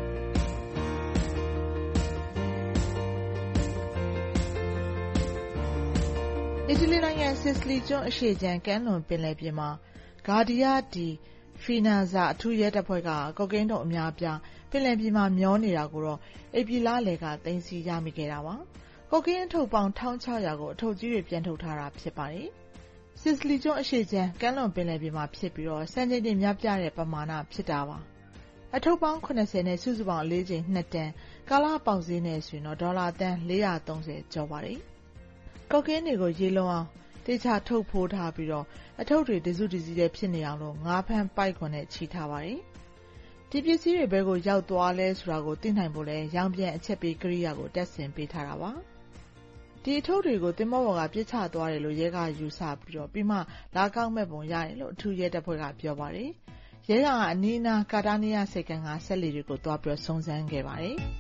S21: အီတလီနိုင်ငံစစ်စလီကျွန်းအရှေ့ခြမ်းကမ်းလွန်ပင်လယ်ပြင်မှာဂါဒီယာဒီဖီနာဇာအထူးရဲတပ်ဖွဲ့ကကော့ကိန်းတုံအများအပြားပင်လယ်ပြင်မှာမျောနေတာကိုတော့ဧပြီလလယ်ကသိမ်းဆည်းရမိခဲ့တာပါ။ကော့ကိန်းအထုပ်ပေါင်း1600ကိုအထုပ်ကြီးတွေပြန်ထုတ်ထားတာဖြစ်ပါတယ်။စစ်စလီကျွန်းအရှေ့ခြမ်းကမ်းလွန်ပင်လယ်ပြင်မှာဖြစ်ပြီးတော့စံချိန်တင်များပြတဲ့ပမာဏဖြစ်တာပါ။အထုပ်ပေါင်း80နဲ့စုစုပေါင်း4ချိန်2တန်ကာလပေါက်ဈေးနဲ့ဆိုရင်တော့ဒေါ်လာတန်430ကျော်ပါတယ်။ကော့ကိန်းတွေကိုရေလုံးအောင်တေချာထုတ်ဖိုးထားပြီးတော့အထုပ်တွေတစုတစည်းတဲ့ဖြစ်နေအောင်လို့ငါးဖမ်းပိုက်ခွန်နဲ့ချီထားပါတယ်။ဒီပစ္စည်းတွေဘဲကိုရောက်သွားလဲဆိုတာကိုသိနိုင်ဖို့လဲရောင်ပြန်အချက်ပေးကိရိယာကိုတက်ဆင်ပေးထားတာပါ။ဒီအထုပ်တွေကိုသင်္ဘောပေါ်ကပြစ်ချသွားတယ်လို့ရဲကယူဆပြီးတော့ပြီးမှလာကောက်မဲ့ပုံရတယ်လို့အထူးရဲတပ်ဖွဲ့ကပြောပါတယ်။ရဲကအနီးနားကာတာနီယာစိတ်ကန်းကဆက်လီတွေကိုတွားပြီးစုံစမ်းခဲ့ပါတယ်။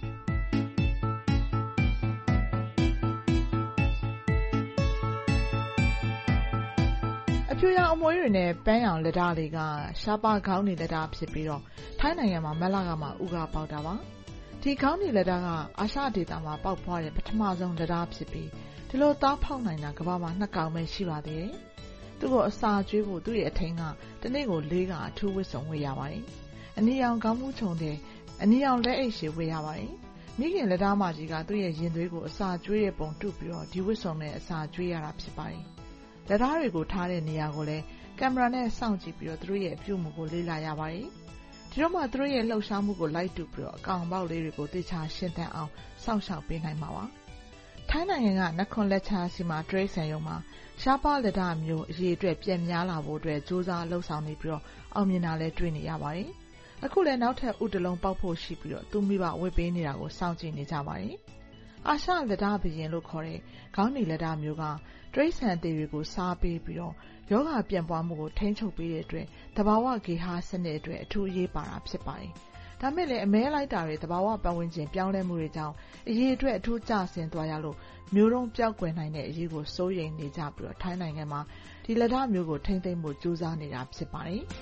S21: အဖြူရောင်အမွှေးတွေနဲ့ပန်းရောင်လက်ဓာတ်တွေကရှားပါခေါင်းနေလက်ဓာတ်ဖြစ်ပြီးတော့ထိုင်းနိုင်ငံမှာမက်လကမှာဥကပေါက်တာပါဒီခေါင်းနေလက်ဓာတ်ကအာရှဒေသမှာပေါက်ဖွားတဲ့ပထမဆုံးလက်ဓာတ်ဖြစ်ပြီးဒီလိုသားဖောက်နိုင်တာကမ္ဘာမှာ2ကောင်ပဲရှိပါသေးတယ်သူ့ကိုအစာကျွေးဖို့သူ့ရဲ့အထင်းကတနေ့ကို4ကအထူးဝတ်စုံဝတ်ရပါတယ်အနီရောင်ခေါင်းမူးချုံတဲ့အနီရောင်လက်အိတ်ရှည်ဝတ်ရပါတယ်မိခင်လက်သားမကြီးကသူ့ရဲ့ရင်သွေးကိုအစာကျွေးတဲ့ပုံတုပြီးတော့ဒီဝတ်စုံနဲ့အစာကျွေးရတာဖြစ်ပါတယ်။လက်သားတွေကိုထားတဲ့နေရာကိုလည်းကင်မရာနဲ့စောင့်ကြည့်ပြီးတော့သူတို့ရဲ့အပြုအမူကိုလေ့လာရပါတယ်။ဒီတော့မှသူတို့ရဲ့လှုပ်ရှားမှုကိုလိုက်တူပြီးတော့အကောင်ပေါက်လေးတွေကိုသေချာရှင်းသန်အောင်စောင့်ရှောက်ပေးနိုင်မှာပါ။ထိုင်းနိုင်ငံကနခွန်လက်ချာစီမှာတရိတ်ဆန်ရုံမှာရှားပါးလက်သားမျိုးအရေးအတွက်ပြည့်များလာဖို့အတွက်စူးစမ်းလှုပ်ဆောင်နေပြီးတော့အောင်မြင်တာလည်းတွေ့နေရပါတယ်။အခုလည်းနောက်ထပ်ဥတလုံးပေါက်ဖို့ရှိပြီးတော့သူမိဘဝတ်ပေးနေတာကိုစောင့်ကြည့်နေကြပါတယ်။အာရှလက်သားဘရင်လို့ခေါ်တဲ့ခေါင်းနီလက်သားမျိုးကတရိတ်ဆန်သေးတွေကိုစားပေးပြီးတော့ယောဂပြန့်ပွားမှုကိုထိန်းချုပ်ပေးတဲ့အတွက်သဘာဝဂေဟစနစ်အတွက်အထူးအရေးပါတာဖြစ်ပါတယ်။ဒါမဲ့လည်းအမဲလိုက်တာတွေသဘာဝပတ်ဝန်းကျင်ပြောင်းလဲမှုတွေကြောင့်အရေးအတွက်အထူးကျဆင်းသွားရလို့မျိုးတုံးပြောက်ကွယ်နိုင်တဲ့အရေးကိုစိုးရိမ်နေကြပြီးတော့ထိုင်းနိုင်ငံမှာဒီလက်သားမျိုးကိုထိန်းသိမ်းဖို့ကြိုးစားနေတာဖြစ်ပါတယ်။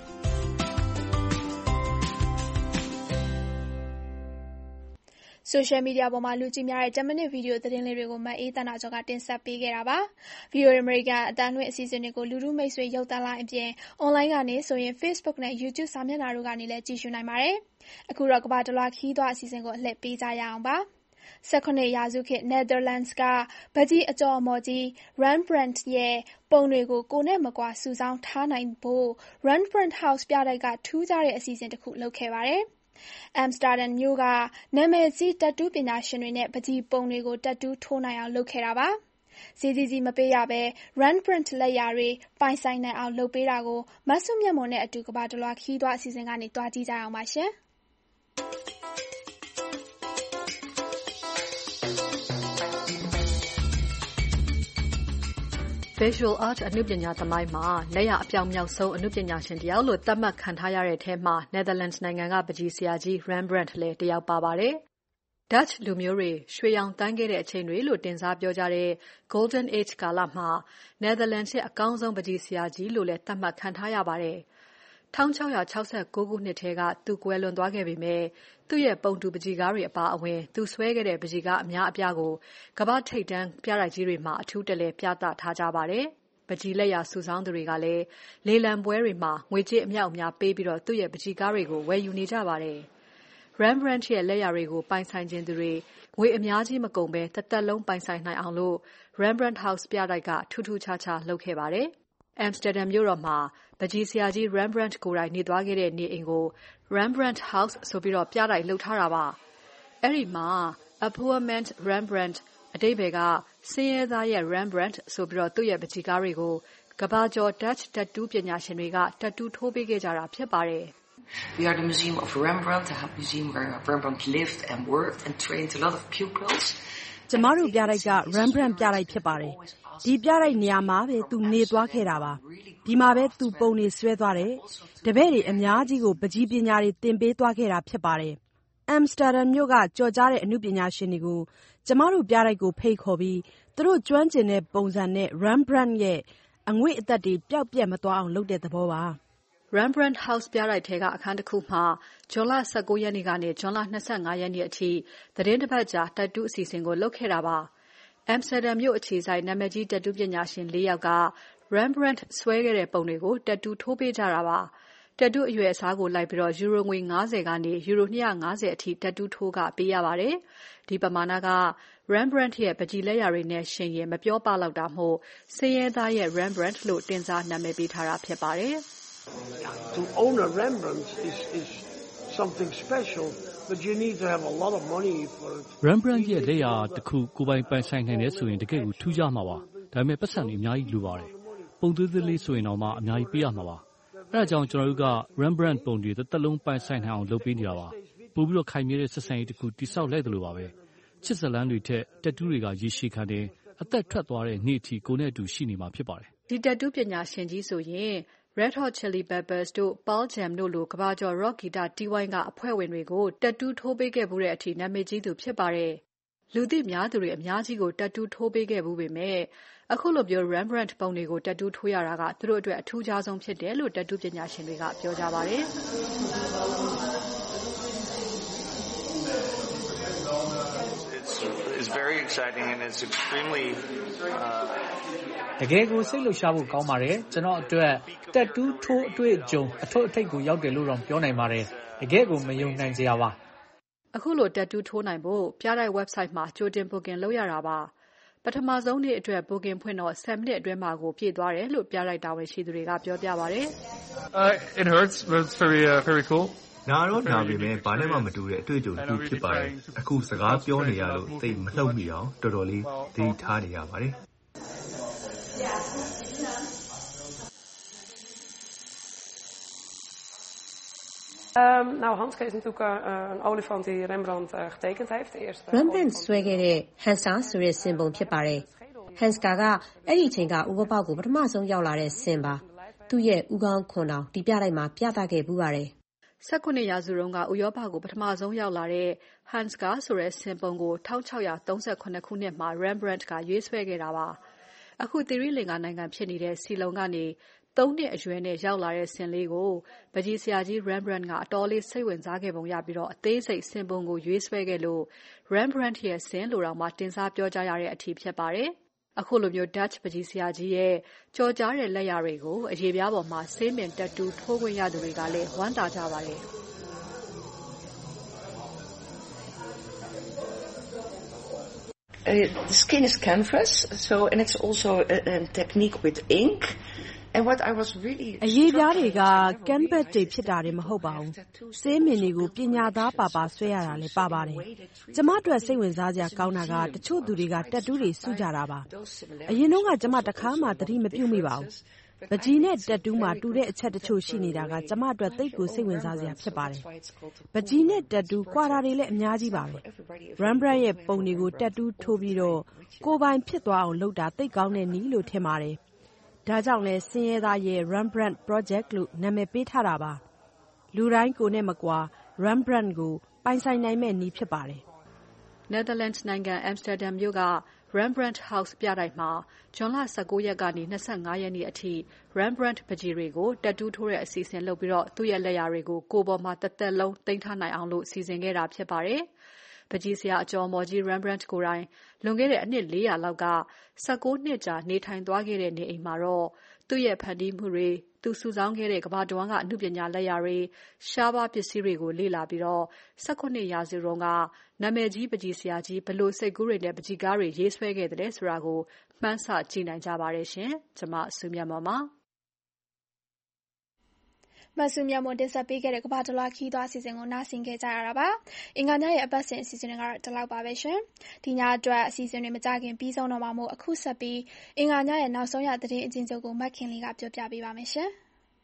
S2: ဆိုရှယ်မီဒီယာပေါ်မှာလူကြည့်များတဲ့10မိနစ်ဗီဒီယိုသတင်းလေးတွေကိုမအေးသနာကျော်ကတင်ဆက်ပေးခဲ့တာပါ။ VOA American အတန်းလွှင့်အစီအစဉ်တွေကိုလူထုမိတ်ဆွေရုပ်သံလိုင်းအပြင်အွန်လိုင်းကနေဆိုရင် Facebook နဲ့ YouTube စာမျက်နှာတို့ကနေလည်းကြည့်ရှုနိုင်ပါတယ်။အခုတော့ကမ္ဘာတလွှားခရီးသွားအစီအစဉ်ကိုအလှည့်ပေးကြရအောင်ပါ။18ရာစုခေတ် Netherlands ကဗကြီးအကျော်အမော်ကြီး Rembrandt ရဲ့ပုံတွေကိုကိုယ်နဲ့မကွာစုဆောင်းထားနိုင်ဖို့ Rembrandt House ပြတိုက်ကထူးခြားတဲ့အစီအစဉ်တစ်ခုလုပ်ခဲ့ပါတယ်။ Amsterdam မြို့ကနာမည်ကြီးတက်တူးပညာရှင်တွေနဲ့ပန်းချီပုံတွေကိုတက်တူးထိုးနိုင်အောင်လုပ်ခဲ့တာပါ။ဈေးကြီးမပေးရဘဲ Rembrandt လက်ရာတွေပိုင်ဆိုင်နိုင်အောင်လုပ်ပေးတာကိုမဆုမြတ်မွန်နဲ့အတူကမ္ဘာတလွှားခရီးသွားအစီအစဉ်ကနေသွားကြည့်ကြအောင်ပါရှင်။
S1: Visual Art အနုပညာသမိုင်းမှာလက်ရအပြောင်မြောက်ဆုံးအနုပညာရှင်တယောက်လို့သတ်မှတ်ခံထားရတဲ့အထဲမှာ Netherlands နိုင်ငံကပန်းချီဆရာကြီး Rembrandt လည်းတယောက်ပါပါတယ်။ Dutch လူမျိုးတွေရွှေရောင်သန်းခဲ့တဲ့အချိန်တွေလို့တင်စားပြောကြတဲ့ Golden Age ကာလမှာ Netherlands ရဲ့အကောင်းဆုံးပန်းချီဆရာကြီးလို့လည်းသတ်မှတ်ခံထားရပါတယ်။ 1669 ခုနှစ်ထဲကသူကွယ်လွန်သွားခဲ့ပေမဲ့သူ့ရဲ့ပုံတူပန်းချီကားတွေအပါအဝင်သူဆွဲခဲ့တဲ့ပန်းချီကားအများအပြားကိုကမ္ဘာ့ထိပ်တန်းပြတိုက်ကြီးတွေမှာအထူးတလဲပြသထားကြပါတယ်။ပန်းချီလက်ရာစုဆောင်းသူတွေကလည်းလေလံပွဲတွေမှာငွေကြေးအမြောက်အများပေးပြီးသူ့ရဲ့ပန်းချီကားတွေကိုဝယ်ယူနေကြပါတယ်။ Rembrandt ရဲ့လက်ရာတွေကိုပိုင်ဆိုင်ခြင်းသူတွေငွေအများကြီးမကုန်ဘဲတစ်သက်လုံးပိုင်ဆိုင်နိုင်အောင်လို့ Rembrandt House ပြတိုက်ကထူးထူးခြားခြားလုပ်ခဲ့ပါတယ်။ Amsterdam မြို့တော်မှာပန်းချီဆရာကြီး Rembrandt ကိုယ်တိုင်နေသွားခဲ့တဲ့နေအိမ်ကို Rembrandt House ဆိုပြီးပြတိုက်လုပ်ထားတာပါ။အဲ့ဒီမှာ A poor man's Rembrandt အဓိပ္ပါယ်ကဆင်းရဲသားရဲ့ Rembrandt ဆိုပြီးသူ့ရဲ့ပန်းချီကားတွေကိုကမ္ဘာကျော် Dutch တက်တူးပညာရှင်တွေကတက်တူးထိုးပေးခဲ့ကြတာဖြစ်ပါတယ်။
S3: We are the Museum of Rembrandt, a museum where Rembrandt lived and worked and trained a lot of pupils.
S8: ကျမတို့ပြတိုက်က Rembrandt ပြတိုက်ဖြစ်ပါတယ်။ဒီပြတိုက်နေရာမှာပဲသူနေသွားခဲ့တာပါ။ဒီမှာပဲသူပုံတွေဆွဲသွားတယ်။တပည့်တွေအများကြီးကိုပန်းချီပညာတွေသင်ပေးသွားခဲ့တာဖြစ်ပါတယ်။ Amsterdam မြို့ကကြော်ကြားတဲ့အမှုပညာရှင်တွေကိုကျမတို့ပြတိုက်ကိုဖိတ်ခေါ်ပြီးသူတို့ကျွမ်းကျင်တဲ့ပုံစံနဲ့ Rembrandt ရဲ့အငွေ့အသက်တွေပျောက်ပြက်မသွားအောင်လုပ်တဲ့သဘောပါ။
S1: Rembrandt House ပြတိုက်ထဲကအခန်းတစ်ခုမှာဇွန်လ 19 ရက်နေ့ကနေဇွန်လ 25 ရက်နေ့အထိသတင်းတစ်ပတ်ကြာတက်တူးအစီအစဉ်ကိုလုပ်ခဲ့တာပါ။ Amsterdam မြို့အခြေစိုက်နာမည်ကြီးတက်တူးပညာရှင် 4 ယောက်က Rembrandt ဆွဲခဲ့တဲ့ပုံတွေကိုတက်တူးထိုးပေးကြတာပါ။တက်တူးအရွယ်အစားကိုလိုက်ပြီးယူရိုငွေ 50 ကနေယူရို 250 အထိတက်တူးထိုးခပေးရပါတယ်။ဒီပမာဏကRembrandt ရဲ့ပန်းချီလက်ရာတွေနဲ့ယှဉ်ရင်မပြောပလောက်တာမို့ဆင်းရဲသားရဲ့ Rembrandt လို့တင်စားနာမည်ပေးထားတာဖြစ်ပါတယ်။
S4: To own a Rembrandt is something special, but you need to have a lot of money for it.
S6: Rembrandt ရဲ့လက်ရာတစ်ခုကိုပိုင်ဆိုင်နိုင်တယ်ဆိုရင်တကယ်ကိုထူးခြားမှာပါ။ဒါပေမဲ့ပတ်စံတွေအများကြီးလိုပါတယ်။ပုံသေးသေးလေးဆိုရင်တော့မှအများကြီးပေးရမှာပါ။အဲဒါကြောင့်ကျွန်တော်တို့က Rembrandt ပုံတွေတစ်သက်လုံးပိုင်ဆိုင်နိုင်အောင်လုပ်ပေးနေတာပါ။ပို့ပြီးခိုင်မြဲတဲ့ဆက်ဆံရေးတစ်ခုတိဆောက်လိုက်တယ်လို့ပါပဲ။ချစ်ဇလန်းတွေထက်တက်တူးတွေကရေရှည်ခံတယ်အသက်ထွက်သွားတဲ့နေ့အထိကိုယ်နဲ့အတူရှိနေမှာဖြစ်ပါတယ်
S1: ။ဒီတက်တူးပညာရှင်ကြီးဆိုရင်Red Hot Chili Peppers တို့ Pearl Jam တို့လိုကမ္ဘာကျော် rock ဂီတတီးဝိုင်းကအဖွဲ့ဝင်တွေကိုတက်တူးထိုးပေးခဲ့မှုတဲ့အထိနာမည်ကြီးသူဖြစ်ပါတယ်။လူသိများသူတွေအများကြီးကိုတက်တူးထိုးပေးခဲ့မှုပေမဲ့အခုလိုမျိုး Rembrandt ပုံတွေကိုတက်တူးထိုးရတာကသူတို့အတွက်အထူးခြားဆုံးဖြစ်တယ်လို့တက်တူးပညာရှင်တွေကပြောကြပါတယ်။
S5: It's very exciting and it's extremely
S22: တကယ်ကိုစိတ်လှုပ်ရှားဖို့ကောင်းပါတယ်ကျွန်တော်အတွက်တက်တူးထိုးအတွေ့အကြုံအထွတ်အထိပ်ကိုရောက်တယ်လို့တော့ပြောနိုင်ပါတယ်တကယ်ကိုမယုံနိုင်စရာပါ
S1: အခုလို tattoo ထိုးနိုင်ဖို့ပြတိုက် website မှာကြိုတင် booking လုပ်ရတာပါ။ပထမဆုံးနေ့အတွက် booking ဖွင့်တော့ 10 မိနစ်အတွင်းမှာကိုပြည့်သွားတယ်လို့ပြတိုက်တာဝန်ရှိသူတွေကပြောပြပါတယ်။
S7: It hurts, but it's very cool.
S9: နာတော့နာပေမဲ့ဘာနဲ့မှမတူတဲ့အတွေ့အကြုံတစ်ခုဖြစ်ပါတယ်။အခုစကားပြောနေရလို့သိမလှုပ်မိအောင်တော်တော်လေးသတိထားနေရပါတယ်။
S11: Nou, Hans is natuurlijk een olifant die Rembrandt getekend heeft.
S12: Rembrandt ဆွဲခဲ့တဲ့ Hansa ဆိုတဲ့ဆင်ပုံဖြစ်ပါတယ်။ Hansa ကအဲ့ဒီအချိန်ကဥပပောက်ကိုပထမဆုံးရောက်လာတဲ့ဆင်ပါ။သူ့ရဲ့ဥကောင်းခွန်တောင်ဒီပြတိုက်မှာပြသခဲ့ပူးပါတယ်
S1: ။19ရာစုတုန်းကဥရောပကိုပထမဆုံးရောက်လာတဲ့ Hansa ဆိုတဲ့ဆင်ပုံကို1638ခုနှစ်မှာ Rembrandt ကရေးဆွဲခဲ့တာပါ။အခုသီရိလင်္ကာနိုင်ငံဖြစ်နေတဲ့စီလုံကနေ3 နှစ်အရွယ်နဲ့ရောက်လာတဲ့ဆင်လေးကိုပကြီးဆရာကြီး Rembrandt ကအတော်လေးစိတ်ဝင်စားခဲ့ပုံရပြီးအသေးစိတ်ဆင်ပုံကိုရွေးဆွဲခဲ့လို့ Rembrandt ရဲ့ဆင်လို့တောင်မှတင်စားပြောကြားရတဲ့အထိဖြစ်ပါတယ်။အခုလိုမျိုး Dutch ပကြီးဆရာကြီးရဲ့ကြော်ကြားတဲ့လက်ရာတွေကိုအရေပြားပေါ်မှာဆေးမင်တက်တူထိုးခွင့်ရသူတွေကလည်းဝမ်းသာကြပါတယ်။
S3: The skin is canvas, and it's also a technique with ink. And what I was really
S8: အရေးပြားတွေက canvas တွေဖြစ်တာတွေမဟုတ်ပါဘူး။ဆေးမင်တွေကိုပညာသားပါဆွဲရတာလည်းပါပါတယ်။ကျမအတွက်စိတ်ဝင်စားစရာကောင်းတာကတချို့သူတွေကတက်တူးတွေစုကြတာပါ။အရင်တော့ကကျမတခါမှသတိမပြုမိပါဘူး။ပကြီးနဲ့တက်တူးမှာတူတဲ့အချက်တချို့ရှိနေတာကကျမအတွက်သိပ်ကိုစိတ်ဝင်စားစရာဖြစ်ပါတယ်။ပကြီးနဲ့တက်တူးကွာတာတွေလည်းအများကြီးပါပဲ။ Rembrandt ရဲ့ပုံတွေကိုတက်တူးထိုးပြီးတော့ကိုယ်ပိုင်ဖြစ်သွားအောင်လုပ်တာသိပ်ကောင်းတဲ့နည်းလို့ထင်ပါတယ်။ဒါကြောင့်လဲဆင်းရဲသားရဲ့ Rembrandt Project လို့နာမည်ပေးထားတာပါ။လူတိုင်းကိုယ်နဲ့မကွာ Rembrandt ကိုပိုင်ဆိုင်နိုင်မဲ့နည်းဖြစ်ပါတယ်
S1: ။ Netherlands နိုင်ငံ Amsterdam မြို့က Rembrandt House ပြတိုက်မှာဇွန်လ19ရက်ကနေ25ရက်နေ့အထိ Rembrandt ပကြီးတွေကို tattoo ထိုးတဲ့အစီအစဉ်လုပ်ပြီးသူ့ရဲ့လက်ရာတွေကိုကိုယ်ပေါ်မှာတစ်သက်လုံးသိမ်းထားနိုင်အောင်စီစဉ်ခဲ့တာဖြစ်ပါတယ်။ပကြီးဆရာအကျော်မော်ကြီး Rembrandt ကိုယ်တိုင်လွန်ခဲ့တဲ့အနှစ်400လောက်က19နှစ်ကြာနေထိုင်သွားခဲ့တဲ့နေအိမ်မှာတော့သူ့ရဲ့ဖန်တီးမှုတွေသူစုဆောင်းခဲ့တဲ့ကမ္ဘာတဝန်းကအနုပညာလက်ရာတွေရှားပါးပစ္စည်းတွေကိုလေ့လာပြီး18ရာစုတုန်းကနာမည်ကြီးပကြီးဆရာကြီးဘလို့စိတ်ကူးတွေနဲ့ပကြီးကားတွေရေးဆွဲခဲ့တယ်ဆိုတာကိုမှန်းဆကြည့်နိုင်ကြပါတယ်ရှင်။ကျွန်မစုမြတ်မော်ပါ
S2: မဆုမြတ်မွန်တင်ဆက်ပေးခဲ့တဲ့ကမ္ဘာတလွှာခီးသွွားအစီအစဉ်ကိုနားဆင်ခဲ့ကြရတာပါ။အင်္ဂါညရဲ့အပတ်စဉ်အစီအစဉ်တွေကတော့ဒီလောက်ပါပဲရှင်။ဒီညအတွက်အစီအစဉ်တွေမကြခင်ပြီးဆုံးတော့မှာမို့အခုဆက်ပြီးအင်္ဂါညရဲ့နောက်ဆုံးရသတင်းအကျဉ်းချုပ်ကိုမတ်ခင်လေးကပြောပြပေးပါမယ်ရှင်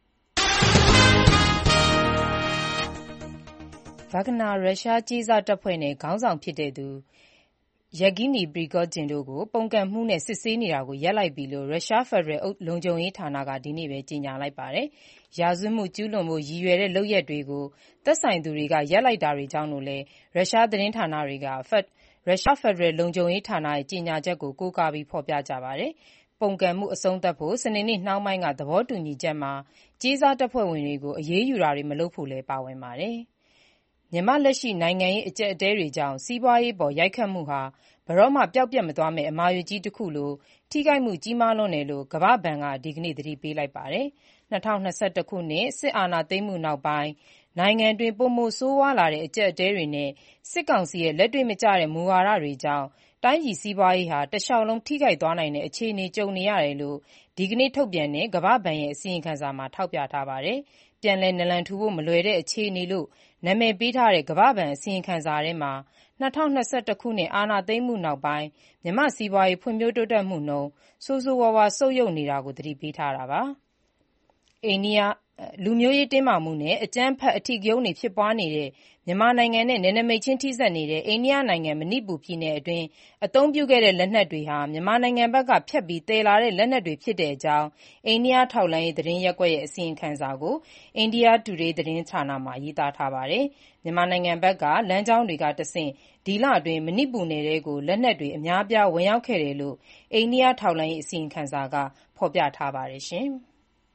S13: ။ဗာဂနာရုရှားကြေးစားတပ်ဖွဲ့နဲ့ခေါင်းဆောင်ဖြစ်တဲ့သူYevgeny Prigozhin တို့ကိုပုန်ကန်မှုနဲ့စစ်ဆေးနေတာကိုရပ်လိုက်ပြီလို့ရုရှားဖက်ဒရယ်လုံခြုံရေးဌာနကဒီနေ့ပဲကြေညာလိုက်ပါတယ်။ရာဇဝတ်မှုကျူးလွန်ဖို့ရည်ရွယ်တဲ့လုပ်ရပ်တွေကိုသက်ဆိုင်သူတွေကရပ်လိုက်တာတွေကြောင့်လို့လည်းရုရှားသတင်းဌာနတွေကရုရှားဖက်ဒရယ်လုံခြုံရေးဌာနရဲ့ကြေညာချက်ကိုကိုးကားပြီးဖော်ပြကြပါတယ်။ပုန်ကန်မှုအဆုံးသတ်ဖို့စနေနေ့နှောင်းပိုင်းကသဘောတူညီချက်မှာကြေးစားတပ်ဖွဲ့ဝင်တွေကိုအရေးယူတာတွေမလုပ်ဖို့လည်းပါဝင်ပါတယ်။မြန်မာလက်ရှိနိုင်ငံရေးအကျပ်အတည်းတွေကြောင့်စီးပွားရေးပေါ်ရိုက်ခတ်မှုဟာဘယ်တော့မှပျောက်ပျက်မသွားမယ့်အမာရွေးကြီးတစ်ခုလိုထိခိုက်မှုကြီးမားလွန်းတယ်လို့ကမ္ဘာ့ဘဏ်ကဒီကနေ့သတိပေးလိုက်ပါတယ်။2021ခုနှစ်စစ်အာဏာသိမ်းမှုနောက်ပိုင်းနိုင်ငံတွင်ပိုမိုဆိုးဝါးလာတဲ့အကျပ်အတည်းတွေနဲ့စစ်ကောင်စီရဲ့လက်တွေ့မကျတဲ့မူဝါဒတွေကြောင့်တိုင်းပြည်စီးပွားရေးဟာတလျှောက်လုံးထိခိုက်သွားနိုင်တဲ့အခြေအနေကြုံနေရတယ်လို့ဒီကနေ့ထုတ်ပြန်တဲ့ကမ္ဘာ့ဘဏ်ရဲ့အစီရင်ခံစာမှာထောက်ပြထားပါတယ်။ပြန်လည်နလန်ထူဖို့မလွယ်တဲ့အခြေအနေလို့နာမည်ပေးထားတဲ့ကမ္ဘာ့ဘဏ်အစီရင်ခံစာထဲမှာ2021ခုနှစ်အာဏာသိမ်းမှုနောက်ပိုင်းမြန်မာ့စီးပွားရေးဖွံ့ဖြိုးတိုးတက်မှုနှုန်းဆိုးဆိုးဝါးဝါးဆုတ်ယုတ်နေတာကိုသတိပေးထားတာပါ။အိန္ဒိယလူမျိုးရေးတင်းမာမှုနဲ့အကြမ်းဖက်အဓိကရုဏ်းတွေဖြစ်ပွားနေတဲ့မြန်မာနိုင်ငံနဲ့နယ်နိမိတ်ချင်းထိစပ်နေတဲ့အိန္ဒိယနိုင်ငံမဏိပူပြည်နယ်အတွင်းအသုံးပြုခဲ့တဲ့လက်နက်တွေဟာမြန်မာနိုင်ငံဘက်ကဖြတ်ပြီးသယ်လာတဲ့လက်နက်တွေဖြစ်တဲ့အကြောင်းအိန္ဒိယထောက်လှမ်းရေးသတင်းရပ်ကွက်ရဲ့အစီရင်ခံစာကိုအိန္ဒိယ Today သတင်းဌာနမှာရေးသားထားပါတယ်။မြန်မာနိုင်ငံဘက်ကလမ်းကြောင်းတွေကတဆင့်ဒီလအတွင်းမဏိပူနယ်ထဲကိုလက်နက်တွေအများအပြားဝင်ရောက်ခဲ့တယ်လို့အိန္ဒိယထောက်လှမ်းရေးအစီရင်ခံစာကဖော်ပြထားပါတယ်ရှင်။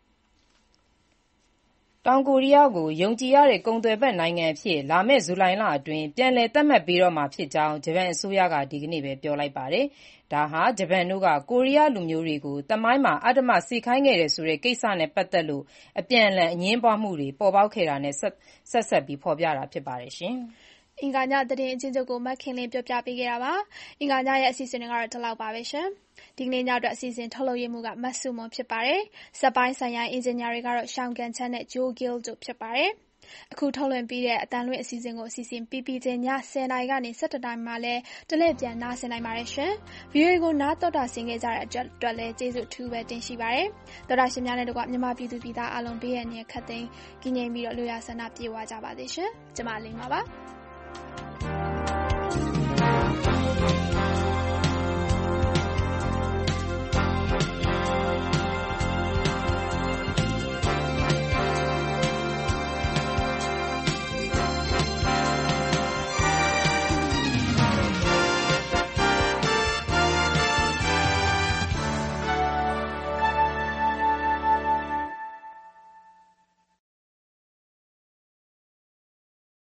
S13: တောင်ကိုရီးယားကိုယုံကြည်ရတဲ့ကုန်သွယ်ဖက်နိုင်ငံအဖြစ်လာမယ့်ဇူလိုင်လအတွင်းပြန်လည်သတ်မှတ်ပေးတော့မှာဖြစ်ကြောင်းဂျပန်အစိုးရကဒီကနေ့ပဲပြောလိုက်ပါတယ်။ဒါဟာဂျပန်တို့ကကိုရီးယားလူမျိုးတွေကိုသမိုင်းမှာအဓမ္မစေခိုင်းခဲ့တယ်ဆိုတဲ့ကိစ္စနဲ့ပတ်သက်လို့အပြန်အလှန်အငြင်းပွားမှုတွေပေါ်ပေါက်ခဲ့တာနဲ့ဆက်စပ်ပြီးဖော်ပြတာဖြစ်ပါတယ်ရှင်။
S2: အင်္ဂါညသတင်းအချင်းချုပ်ကိုမခင်လင်းပြောပြပေးခဲ့တာပါ။အင်္ဂါညရဲ့အစီအစဉ်တွေကတော့ဒီလောက်ပါပဲရှင်။ဒီကနေ့ညအတွက်အစီအစဉ်ထုတ်လုပ်ရမှုကမတ်စုမွန်ဖြစ်ပါတယ်။စက်ပိုင်းဆိုင်ရာအင်ဂျင်နီယာတွေကတော့ရှောင်းကန်ချန်နဲ့ဂျိုးဂီလ်တို့ဖြစ်ပါတယ်။အခုထုတ်လွှင့်ပြီးတဲ့အတန်လွင့်အစီအစဉ်ကိုအစီအစဉ်ပြီးပြီးချင်းည10:00နာရီကနေ17:00နာရီမှာလည်းတလဲပြန်နားဆင်နိုင်ပါတယ်ရှင်။ VOA ကိုနားတော်တာဆင်ခဲ့ကြတဲ့အတွက်လည်းကျေးဇူးအထူးပဲတင်ရှိပါတယ်။တော်တာရှင်များနဲ့တကွမြန်မာပြည်သူပြည်သားအားလုံးဘေးရန်နဲ့ခတ်သိမ်းကင်းငြိမ်ပြီးတော့လူရဆန္ဒပြေဝကြပါစေရှင်။ကျမလေးပါပါ။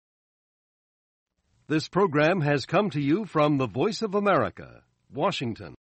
S14: This program has come to you from the Voice of America, Washington.